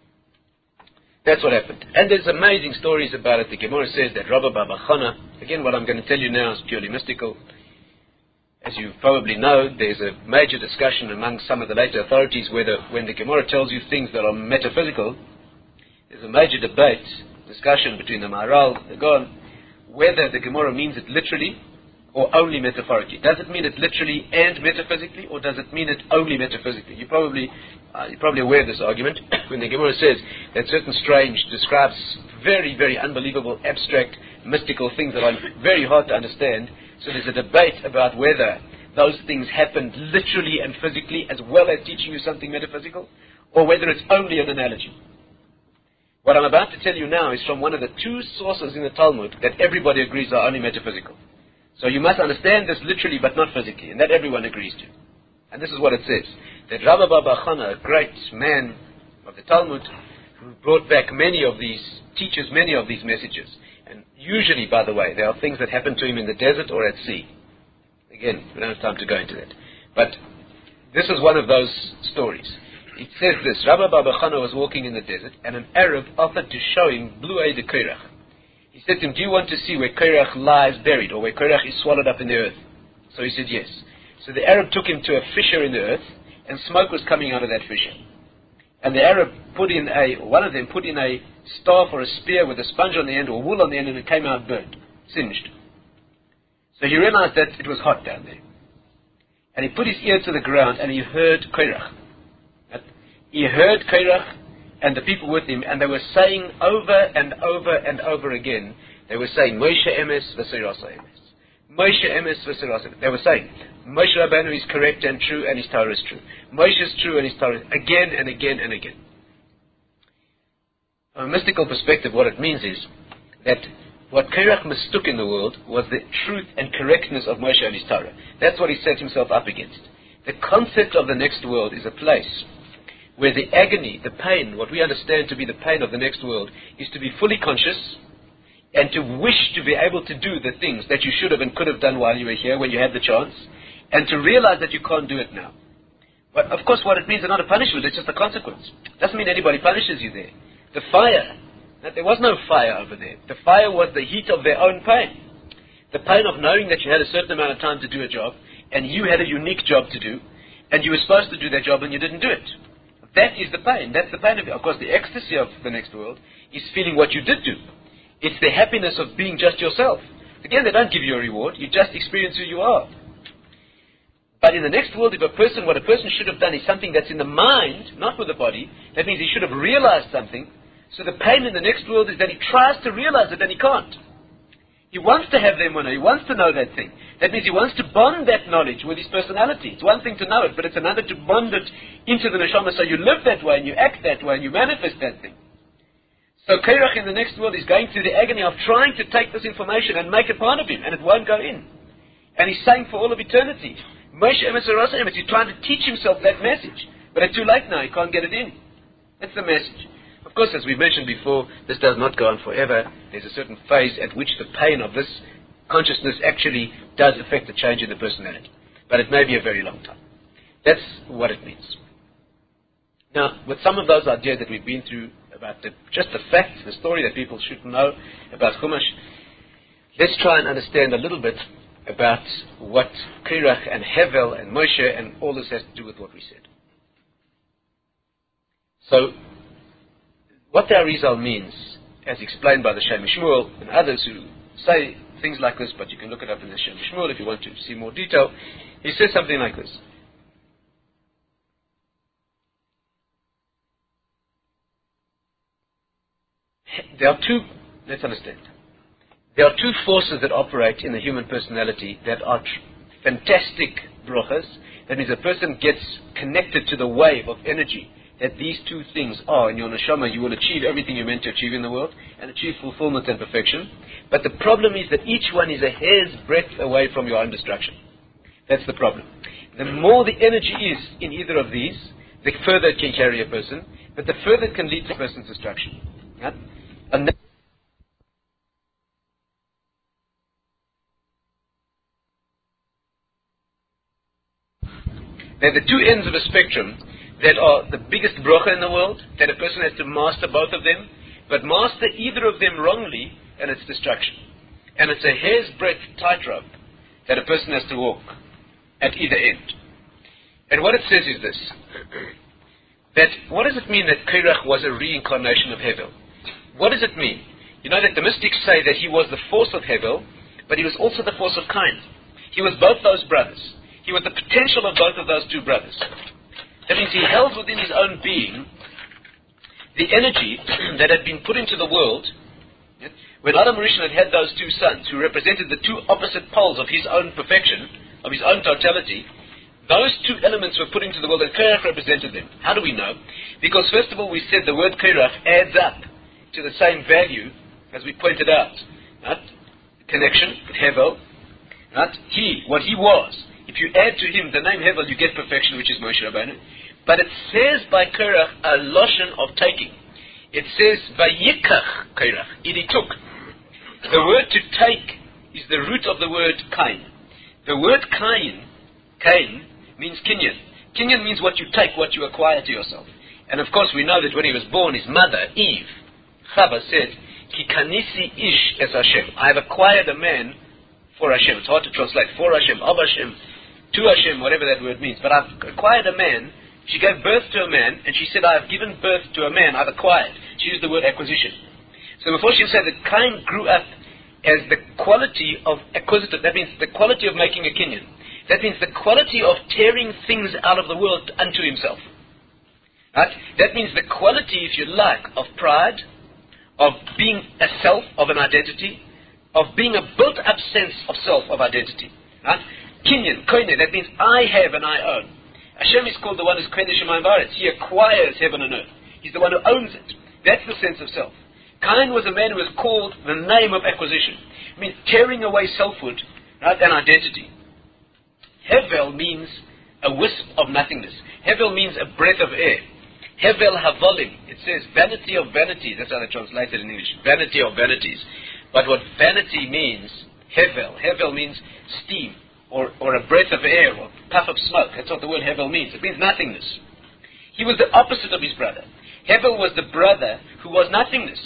That's what happened. And there's amazing stories about it. The Gemara says that Rabba Baba Chana, again what I'm going to tell you now is purely mystical. As you probably know, there's a major discussion among some of the later authorities whether when the Gemara tells you things that are metaphysical, there's a major debate, discussion between the Maharal, the Gaon, whether the Gemara means it literally or only metaphorically. Does it mean it literally and metaphysically, or does it mean it only metaphysically? You're probably aware of this argument when the Gemara says that certain strange describes very, very unbelievable, abstract, mystical things that are very hard to understand. So there's a debate about whether those things happened literally and physically as well as teaching you something metaphysical, or whether it's only an analogy. What I'm about to tell you now is from one of the two sources in the Talmud that everybody agrees are only metaphysical. So you must understand this literally but not physically, and that everyone agrees to. And this is what it says, that Rabba Baba Chana, a great man of the Talmud, who brought back many of these messages. And usually, by the way, there are things that happen to him in the desert or at sea. Again, we don't have time to go into that. But this is one of those stories. It says this, Rabba Baba Chana was walking in the desert, and an Arab offered to show him Bluei de Kairach. He said to him, do you want to see where Kairach lies buried, or where Kairach is swallowed up in the earth? So he said yes. So the Arab took him to a fissure in the earth, and smoke was coming out of that fissure. And the Arab one of them put in a staff or a spear with a sponge on the end or wool on the end, and it came out burnt, singed. So he realized that it was hot down there. And he put his ear to the ground and he heard Kairach. He heard Kairach and the people with him, and they were saying over and over and over again, they were saying, Moshe emes v'seirasa emes. Moshe emes v'seirasa emes. They were saying, Moshe Rabbeinu is correct and true, and his Torah is true. Moshe is true, and his Torah is again and again and again. From a mystical perspective, what it means is that what Kairach mistook in the world was the truth and correctness of Moshe and his Torah. That's what he set himself up against. The concept of the next world is a place where the agony, the pain, what we understand to be the pain of the next world, is to be fully conscious and to wish to be able to do the things that you should have and could have done while you were here, when you had the chance, and to realize that you can't do it now. But of course what it means is not a punishment, it's just a consequence. It doesn't mean anybody punishes you there. The fire, there was no fire over there. The fire was the heat of their own pain. The pain of knowing that you had a certain amount of time to do a job, and you had a unique job to do, and you were supposed to do that job and you didn't do it. That is the pain. That's the pain of it. Of course, the ecstasy of the next world is feeling what you did do. It's the happiness of being just yourself. Again, they don't give you a reward. You just experience who you are. But in the next world, what a person should have done is something that's in the mind, not with the body. That means he should have realized something. So the pain in the next world is that he tries to realize it and he can't. He wants to have the emunah. He wants to know that thing. That means he wants to bond that knowledge with his personality. It's one thing to know it, but it's another to bond it into the neshama, so you live that way and you act that way and you manifest that thing. So Kairach in the next world is going through the agony of trying to take this information and make it part of him, and it won't go in. And he's saying for all of eternity, Moshe emes v'rasa emes, he's trying to teach himself that message. But it's too late now, he can't get it in. That's the message. Of course, as we mentioned before, this does not go on forever. There's a certain phase at which the pain of this consciousness actually does affect the change in the personality. But it may be a very long time. That's what it means. Now, with some of those ideas that we've been through about just the facts, the story that people should know about Chumash, let's try and understand a little bit about what Korach and Hevel and Moshe and all this has to do with what we said. So, what the Arizal means, as explained by the Shem Shmuel and others who say things like this, but you can look it up in the Shem Shmuel if you want to see more detail, he says something like this. Let's understand. There are two forces that operate in the human personality that are fantastic brachas. That means a person gets connected to the wave of energy that these two things are in your neshama. You will achieve everything you're meant to achieve in the world and achieve fulfillment and perfection. But the problem is that each one is a hair's breadth away from your own destruction. That's the problem. The more the energy is in either of these, the further it can carry a person, but the further it can lead to a person's destruction. Yeah? And they're the two ends of a spectrum that are the biggest bracha in the world, that a person has to master both of them, but master either of them wrongly, and it's destruction. And it's a hair's breadth tightrope that a person has to walk at either end. And what it says is this, that what does it mean that Korach was a reincarnation of Hevel? What does it mean? You know that the mystics say that he was the force of Hevel, but he was also the force of Cain. He was both those brothers. He was the potential of both of those two brothers. That means he held within his own being the energy that had been put into the world. When Adam Rishon had those two sons who represented the two opposite poles of his own perfection, of his own totality, those two elements were put into the world and Korach represented them. How do we know? Because first of all we said the word Korach adds up to the same value as we pointed out. Right? Connection, Hevel. Right? What he was. If you add to him the name Hevel, you get perfection, which is Moshe Rabbeinu. But it says by Korach a loshen of taking. It says Vayikach Korach. He took. The word to take is the root of the word Cain. The word Cain means kinyan. Kinyan means what you take, what you acquire to yourself. And of course we know that when he was born, his mother, Eve, Chava, said, Ki kanisi ish es Hashem. I have acquired a man for Hashem. It's hard to translate. For Hashem, of Hashem, to Hashem, whatever that word means. But I've acquired a man. She gave birth to a man, and she said, I have given birth to a man I've acquired. She used the word acquisition. So before she said that Cain grew up as the quality of acquisitive, that means the quality of making a kinyan. That means the quality of tearing things out of the world unto himself. Right? That means the quality, if you like, of pride, of being a self, of an identity, of being a built-up sense of self, of identity. Right? Kinyan, koine, that means I have and I own. Hashem is called the one who's koine shemayim v'aretz. He acquires heaven and earth. He's the one who owns it. That's the sense of self. Cain was a man who was called the name of acquisition. It means tearing away selfhood, right, and identity. Hevel means a wisp of nothingness. Hevel means a breath of air. Hevel havolim. It says vanity of vanities. That's how they translate it in English. Vanity of vanities. But what vanity means, Hevel means steam, or a breath of air, or puff of smoke. That's what the word Hevel means. It means nothingness. He was the opposite of his brother. Hevel was the brother who was nothingness.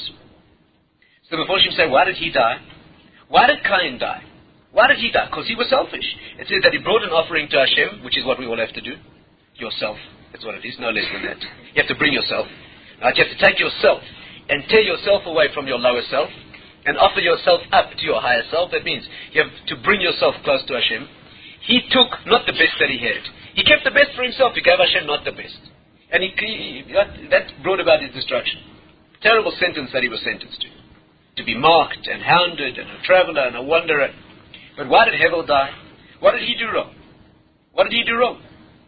So before you say, why did he die? Why did Cain die? Why did he die? Because he was selfish. It says that he brought an offering to Hashem, which is what we all have to do. Yourself. That's what it is, no less than that. You have to bring yourself. Right? You have to take yourself and tear yourself away from your lower self and offer yourself up to your higher self. That means you have to bring yourself close to Hashem. He took not the best that he had. He kept the best for himself. He gave Hashem not the best. And that brought about his destruction. Terrible sentence that he was sentenced to. To be mocked and hounded and a traveler and a wanderer. But why did Hevel die? What did he do wrong? What did he do wrong?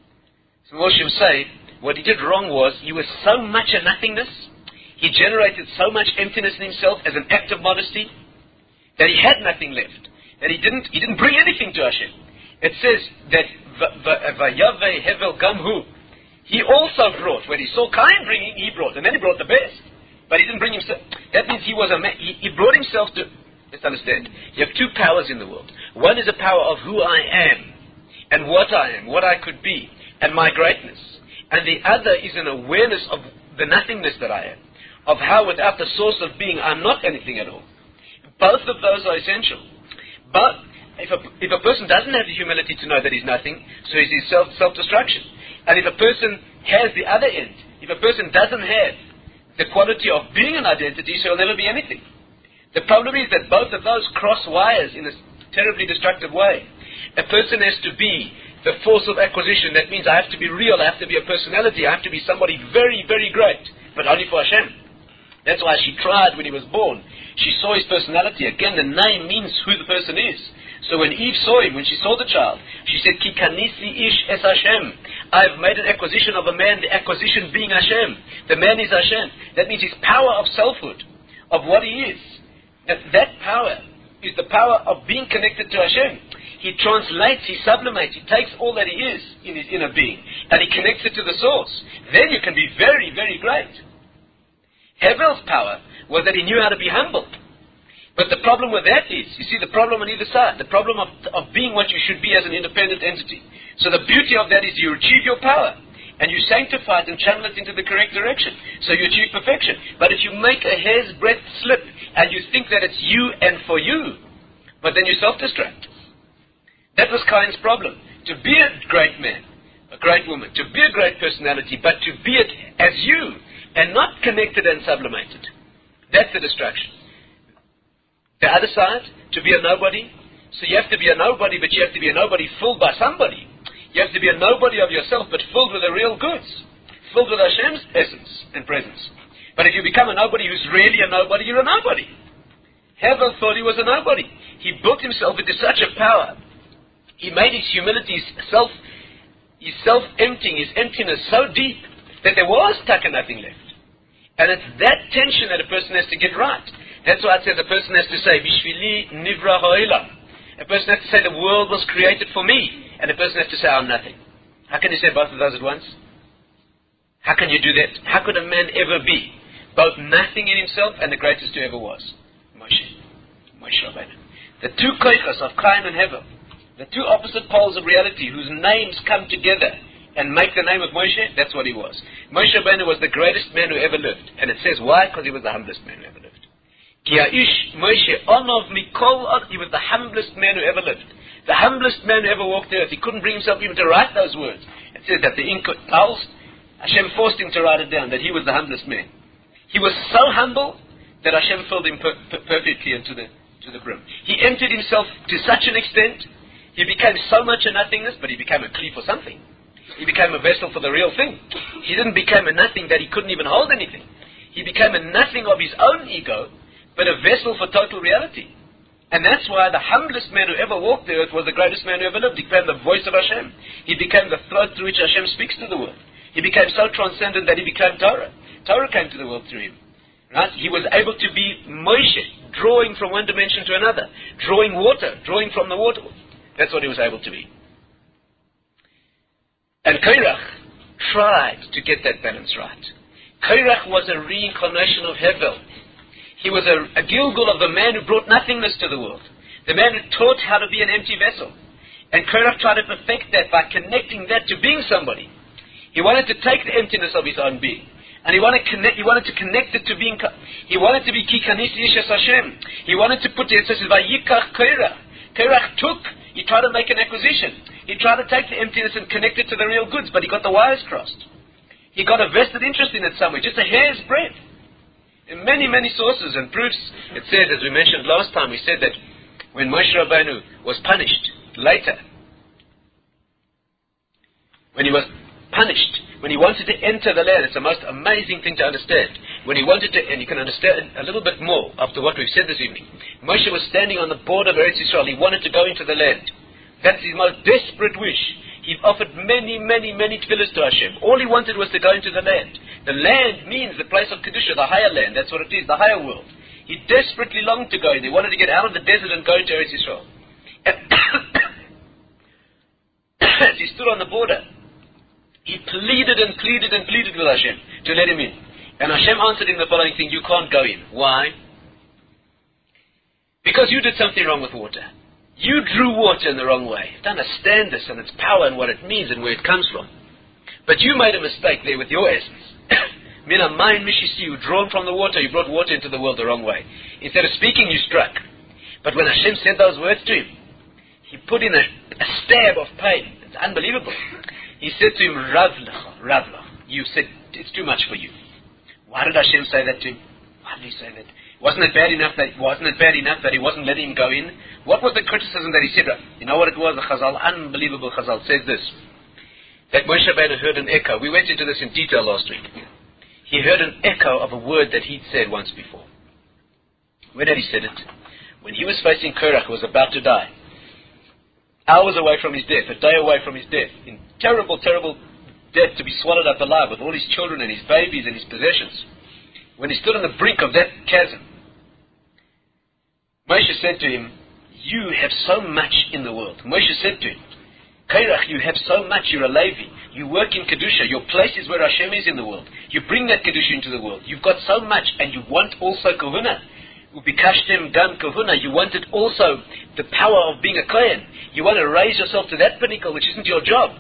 So Moshe say, what he did wrong was, he was so much a nothingness, he generated so much emptiness in himself as an act of modesty, that he had nothing left. That he didn't bring anything to Hashem. It says that Vayave Hevel Gamhu, he also brought, when he saw Cain bringing, he brought, and then he brought the best. But he didn't bring himself. That means he was he brought himself to Let's understand. You have two powers in the world. One is a power of who I am, and what I am, what I could be, and my greatness. And the other is an awareness of the nothingness that I am, of how without the source of being I'm not anything at all. Both of those are essential. But if a person doesn't have the humility to know that he's nothing, so he's his self-destruction. And if a person has the other end, if a person doesn't have the quality of being an identity, so he'll never be anything. The problem is that both of those cross wires in a terribly destructive way. A person has to be the force of acquisition. That means I have to be real, I have to be a personality, I have to be somebody very, very great, but only for Hashem. That's why she tried when he was born. She saw his personality. Again, the name means who the person is. So when Eve saw him, when she saw the child, she said, Ki kanisi ish es Hashem. I've made an acquisition of a man, the acquisition being Hashem. The man is Hashem. That means his power of selfhood, of what he is. That power is the power of being connected to Hashem. He translates, he sublimates, he takes all that he is in his inner being, and he connects it to the source. Then you can be very, very great. Hevel's power was that he knew how to be humble. But the problem with that is, you see the problem on either side, the problem of being what you should be as an independent entity. So the beauty of that is you achieve your power, and you sanctify it and channel it into the correct direction. So you achieve perfection. But if you make a hair's breadth slip, and you think that it's you and for you, but then you self-destruct. That was Cain's problem. To be a great man, a great woman, to be a great personality, but to be it as you, and not connected and sublimated. That's the destruction. The other side, to be a nobody. So you have to be a nobody, but you have to be a nobody filled by somebody. You have to be a nobody of yourself, but filled with the real goods. Filled with Hashem's essence and presence. But if you become a nobody who's really a nobody, you're a nobody. Hevel thought he was a nobody. He built himself into such a power. He made his humility, his self-emptying, his emptiness so deep that there was nothing left. And it's that tension that a person has to get right. That's why it says a person has to say, Bishvili nivra ha'olam. A person has to say the world was created for me. And a person has to say, I'm nothing. How can you say both of those at once? How can you do that? How could a man ever be both nothing in himself and the greatest who ever was? Moshe Rabbeinu. The two koichas of Cain and Hevel, the two opposite poles of reality whose names come together and make the name of Moshe, that's what he was. Moshe Rabbeinu was the greatest man who ever lived. And it says why? Because he was the humblest man who ever lived. He was the humblest man who ever lived. The humblest man who ever walked the earth. He couldn't bring himself even to write those words. It says that the ink pulsed. Hashem forced him to write it down, that he was the humblest man. He was so humble that Hashem filled him perfectly into the brim. He emptied himself to such an extent, he became so much a nothingness, but he became a kli for something. He became a vessel for the real thing. He didn't become a nothing that he couldn't even hold anything. He became a nothing of his own ego, but a vessel for total reality. And that's why the humblest man who ever walked the earth was the greatest man who ever lived. He became the voice of Hashem. He became the throat through which Hashem speaks to the world. He became so transcendent that he became Torah. Torah came to the world through him. Right? He was able to be Moshe, drawing from one dimension to another, drawing water, drawing from the water. That's what he was able to be. And Korach tried to get that balance right. Korach was a reincarnation of Hevel. He was a Gilgul of the man who brought nothingness to the world. The man who taught how to be an empty vessel. And Korach tried to perfect that by connecting that to being somebody. He wanted to take the emptiness of his own being. And he wanted to connect it to being... He wanted to be Ki kanisi ish es Hashem. He wanted to put it, it says, Vayikach Korach. Korach he tried to make an acquisition. He tried to take the emptiness and connect it to the real goods, but he got the wires crossed. He got a vested interest in it somewhere, just a hair's breadth. In many, many sources and proofs, it says, as we mentioned last time, we said that when Moshe Rabbeinu was punished later, when he was punished, when he wanted to enter the land, it's the most amazing thing to understand. When he wanted to, and you can understand a little bit more after what we've said this evening, Moshe was standing on the border of Eretz Yisrael. He wanted to go into the land. That's his most desperate wish. He offered many, many, many tefillahs to Hashem. All he wanted was to go into the land. The land means the place of Kedusha, the higher land. That's what it is, the higher world. He desperately longed to go in. He wanted to get out of the desert and go into Eretz Yisrael. And as he stood on the border, he pleaded and pleaded and pleaded with Hashem to let him in. And Hashem answered him the following thing: you can't go in. Why? Because you did something wrong with water. You drew water in the wrong way. You don't understand this and its power and what it means and where it comes from. But you made a mistake there with your essence. Mina mind mishisi, you drawn from the water, you brought water into the world the wrong way. Instead of speaking, you struck. But when Hashem said those words to him, he put in a stab of pain. It's unbelievable. He said to him, Ravlach, you said it's too much for you. Why did Hashem say that to him? Why did he say that? Wasn't it bad enough that he wasn't letting him go in? What was the criticism that he said? You know what it was? The Chazal, unbelievable Chazal, says this. That Moshe Rabbeinu heard an echo. We went into this in detail last week. He heard an echo of a word that he'd said once before. When had he said it? When he was facing Korach, who was about to die. Hours away from his death, a day away from his death. In terrible, terrible death, to be swallowed up alive with all his children and his babies and his possessions. When he stood on the brink of that chasm, Moshe said to him, you have so much in the world. Moshe said to him, Korach, you have so much, you're a Levi. You work in Kedusha. Your place is where Hashem is in the world. You bring that Kedusha into the world. You've got so much, and you want also Kahuna. Ubikashtem gam Kahuna. You wanted also the power of being a Kohen. You want to raise yourself to that pinnacle, which isn't your job.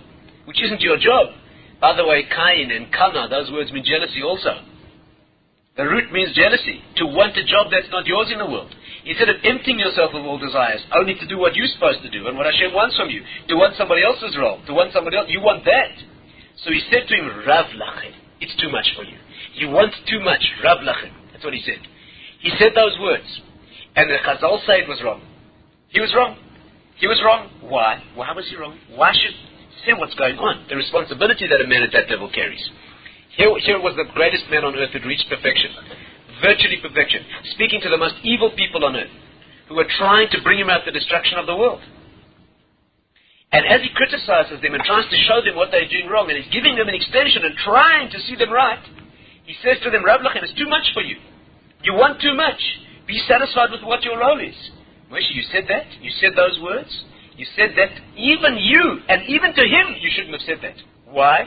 By the way, Kain and Kana, those words mean jealousy also. The root means jealousy, to want a job that's not yours in the world. Instead of emptying yourself of all desires, only to do what you're supposed to do and what Hashem wants from you, to want somebody else's role, to want somebody else, you want that. So he said to him, Rav Lachem, it's too much for you. You want too much, Rav Lachem. That's what he said. He said those words, and the Chazal say it was wrong. He was wrong. He was wrong. Why? Why was he wrong? Why should he say what's going on? The responsibility that a man at that level carries. Here was the greatest man on earth who reached perfection. Virtually perfection. Speaking to the most evil people on earth, who were trying to bring him out the destruction of the world. And as he criticizes them and tries to show them what they're doing wrong, and he's giving them an extension and trying to see them right, he says to them, Rav Lachem, it's too much for you. You want too much. Be satisfied with what your role is. Moshe, you said that? You said those words? You said that even you, and even to him, you shouldn't have said that. Why?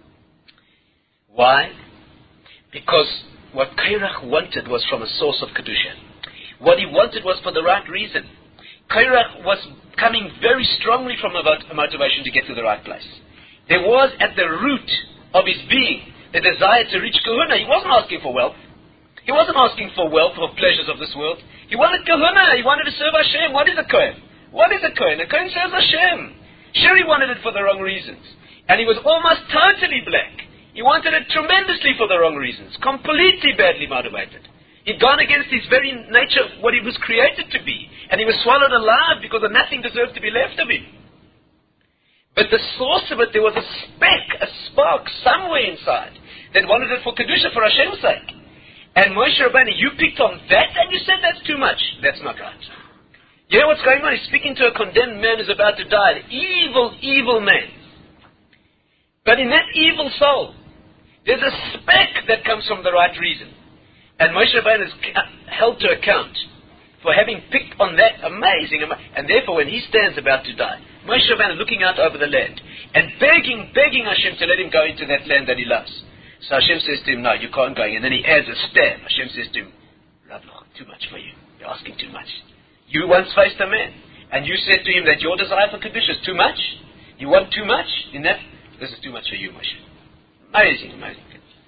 Why? Because what Korach wanted was from a source of Kedusha. What he wanted was for the right reason. Korach was coming very strongly from a motivation to get to the right place. There was at the root of his being the desire to reach Kahuna. He wasn't asking for wealth. He wasn't asking for wealth or pleasures of this world. He wanted Kahuna. He wanted to serve Hashem. What is a Kohen? What is a Kohen? A Kohen serves Hashem. Sure, he wanted it for the wrong reasons. And he was almost totally black. He wanted it tremendously for the wrong reasons. Completely badly motivated. He'd gone against his very nature, what he was created to be. And he was swallowed alive because nothing deserved to be left of him. But the source of it, there was a speck, a spark somewhere inside that wanted it for Kedusha, for Hashem's sake. And Moshe Rabbeinu, you picked on that and you said that's too much. That's not right. You know what's going on? He's speaking to a condemned man who's about to die. An evil, evil man. But in that evil soul, there's a speck that comes from the right reason. And Moshe Rabbeinu is held to account for having picked on that amazing. And therefore, when he stands about to die, Moshe Rabbeinu looking out over the land and begging Hashem to let him go into that land that he loves. So Hashem says to him, no, you can't go. And then he adds a stab. Hashem says to him, Ravloch, too much for you. You're asking too much. You once faced a man, and you said to him that your desire for Kedusha is too much. You want too much in that? This is too much for you, Moshe. Amazing, amazing.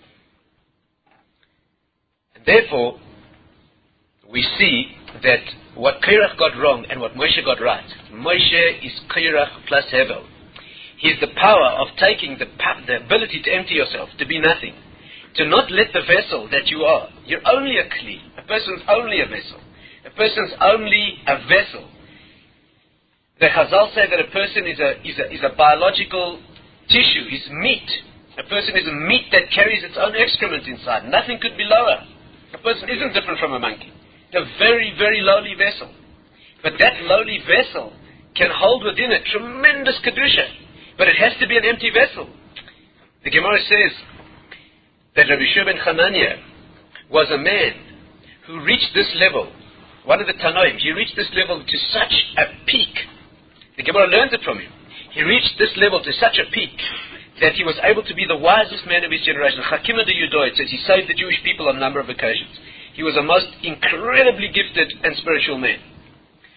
And therefore, we see that what Korach got wrong and what Moshe got right. Moshe is Korach plus Hevel. He is the power of taking the ability to empty yourself, to be nothing. To not let the vessel that you are. You're only a kli. A person's only a vessel. A person's only a vessel. The Chazal say that a person is a biological tissue, is meat. A person is a meat that carries its own excrement inside. Nothing could be lower. A person isn't different from a monkey. It's a very, very lowly vessel. But that lowly vessel can hold within it tremendous Kedusha. But it has to be an empty vessel. The Gemara says that Rabbi Shua ben Chananya was a man who reached this level. One of the Tanoim, he reached this level to such a peak. The Gemara learns it from him. He reached this level to such a peak that he was able to be the wisest man of his generation. Chakima de Yudoy, it says he saved the Jewish people on a number of occasions. He was a most incredibly gifted and spiritual man.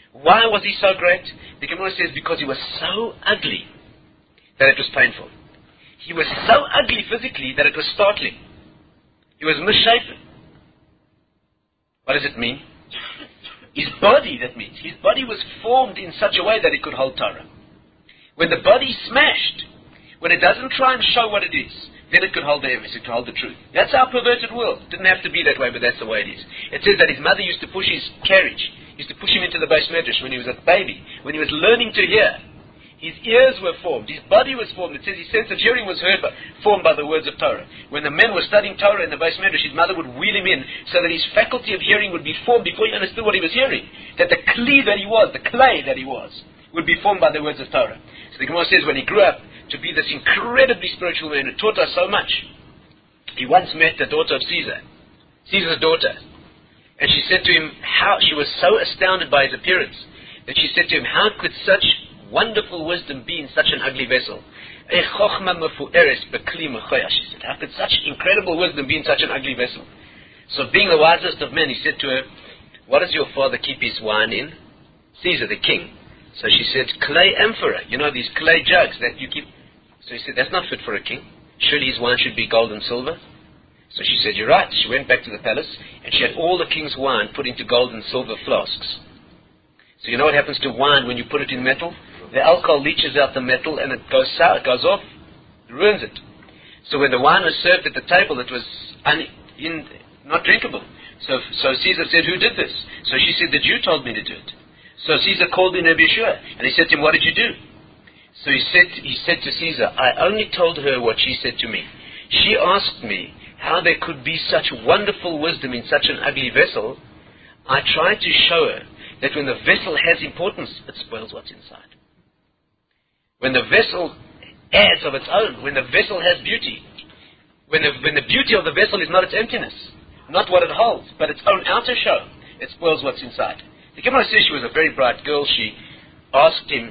Why was he so great? The Gemara says because he was so ugly that it was painful. He was so ugly physically that it was startling. He was misshapen. What does it mean? His body, that means. His body was formed in such a way that it could hold Torah. When the body smashed, when it doesn't try and show what it is, then it could hold the emes, it could hold the truth. That's our perverted world. It didn't have to be that way, but that's the way it is. It says that his mother used to push his carriage, used to push him into the Beis Medrash when he was a baby, when he was learning to hear. His ears were formed, his body was formed. It says his sense of hearing was formed by the words of Torah. When the men were studying Torah in the Beis Medrash, his mother would wheel him in so that his faculty of hearing would be formed before he understood what he was hearing. That the kli that he was, the clay that he was, would be formed by the words of Torah. So the Gemara says when he grew up to be this incredibly spiritual man who taught us so much, he once met the daughter of Caesar, Caesar's daughter. And she said to him, how she was so astounded by his appearance, that she said to him, how could such wonderful wisdom be in such an ugly vessel? She said, how could such incredible wisdom be in such an ugly vessel? So being the wisest of men, he said to her, what does your father keep his wine in? Caesar, the king. So she said, clay amphora, these clay jugs that you keep. So he said, that's not fit for a king. Surely his wine should be gold and silver. So she said, you're right. She went back to the palace and she had all the king's wine put into gold and silver flasks. So you know what happens to wine when you put it in metal? The alcohol leaches out the metal and it goes sour, it goes off, it ruins it. So when the wine was served at the table, it was not drinkable. So Caesar said, who did this? So she said, the Jew told me to do it. So Caesar called in Rabbi Yeshua and he said to him, what did you do? So he said to Caesar, I only told her what she said to me. She asked me how there could be such wonderful wisdom in such an ugly vessel. I tried to show her that when the vessel has importance, it spoils what's inside. When the vessel adds of its own, when the vessel has beauty, when the beauty of the vessel is not its emptiness, not what it holds, but its own outer show, it spoils what's inside. The Gemara says she was a very bright girl. She asked him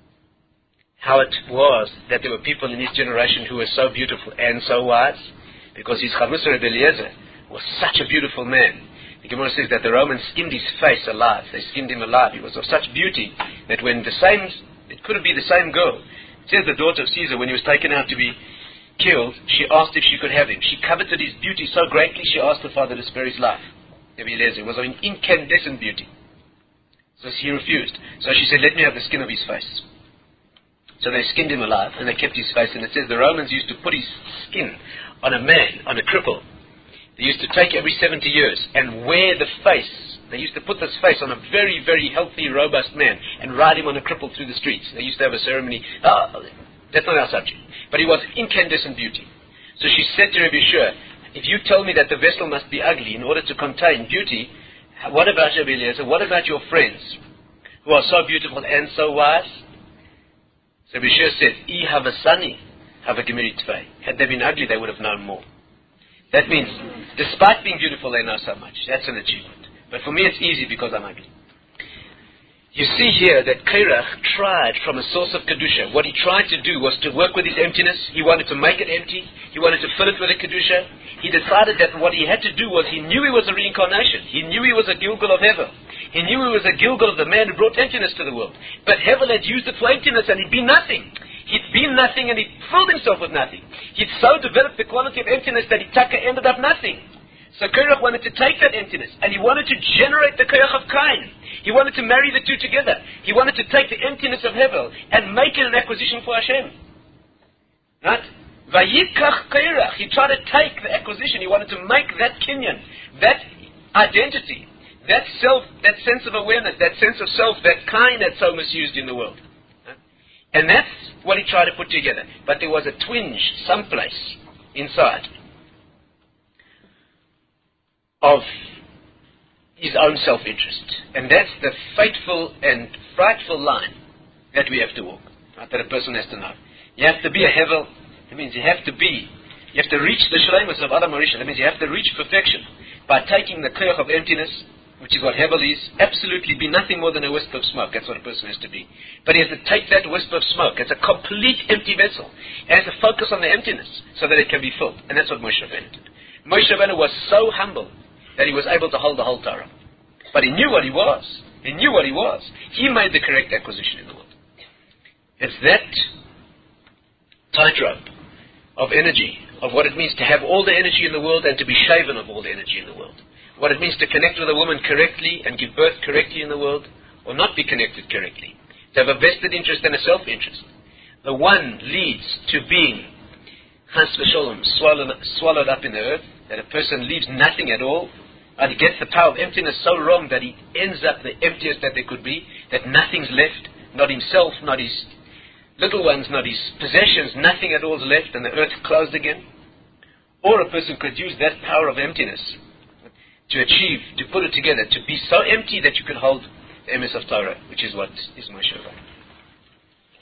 how it was that there were people in his generation who were so beautiful and so wise, because his Chavrusa Rebbe Eliezer was such a beautiful man. The Gemara says that the Romans skinned his face alive. They skinned him alive. He was of such beauty that when it couldn't be the same girl. It says the daughter of Caesar, when he was taken out to be killed, she asked if she could have him. She coveted his beauty so greatly, she asked her father to spare his life. Rebbe Eliezer was of an incandescent beauty. So he refused. So she said, let me have the skin of his face. So they skinned him alive, and they kept his face. And it says the Romans used to put his skin on a man, on a cripple. They used to take every 70 years and wear the face. They used to put this face on a very, very healthy, robust man and ride him on a cripple through the streets. They used to have a ceremony. That's not our subject. But he was incandescent beauty. So she said to Rabbi Yeshua, if you tell me that the vessel must be ugly in order to contain beauty, what about Rabbi Eliezer? What about your friends who are so beautiful and so wise? So Rabbi Yeshua said, I have a sonny, have a gemiri tvei. Had they been ugly, they would have known more. That means, despite being beautiful, they know so much. That's an achievement. But for me, it's easy because I'm ugly. You see here that Korach tried from a source of Kedusha. What he tried to do was to work with his emptiness. He wanted to make it empty. He wanted to fill it with a Kedusha. He decided that what he had to do was, he knew he was a reincarnation. He knew he was a Gilgal of Hevel. He knew he was a Gilgal of the man who brought emptiness to the world. But Hevel had used it for emptiness and he'd been nothing. He'd been nothing and he filled himself with nothing. He'd so developed the quality of emptiness that he ended up nothing. So Korach wanted to take that emptiness and he wanted to generate the Korach of Cain. He wanted to marry the two together. He wanted to take the emptiness of Hevel and make it an acquisition for Hashem. Right? Vayikach Korach. He tried to take the acquisition. He wanted to make that kinyan, that identity, that self, that sense of awareness, that sense of self that Cain had so misused in the world. Right? And that's what he tried to put together. But there was a twinge someplace inside of his own self-interest. And that's the fateful and frightful line that we have to walk, right? That a person has to know. You have to be a Hevel. That means you have to reach the Shleimus of Adam Arisha. That means you have to reach perfection by taking the Korach of emptiness, which is what Hevel is, absolutely be nothing more than a wisp of smoke. That's what a person has to be. But he has to take that wisp of smoke. It's a complete empty vessel. He has to focus on the emptiness so that it can be filled. And that's what Moshe Rabbeinu did. Moshe Rabbeinu was so humble that he was able to hold the whole Torah. But he knew what he was. He knew what he was. He made the correct acquisition in the world. It's that tightrope of energy, of what it means to have all the energy in the world and to be shaven of all the energy in the world. What it means to connect with a woman correctly and give birth correctly in the world, or not be connected correctly. To have a vested interest and a self-interest. The one leads to being, chas v'sholom, swallowed up in the earth, that a person leaves nothing at all, and he gets the power of emptiness so wrong that he ends up the emptiest that there could be, that nothing's left, not himself, not his little ones, not his possessions, nothing at all is left, and the earth closed again. Or a person could use that power of emptiness to achieve, to put it together, to be so empty that you could hold the emes of Torah, which is what is Moshe Rabbeinu.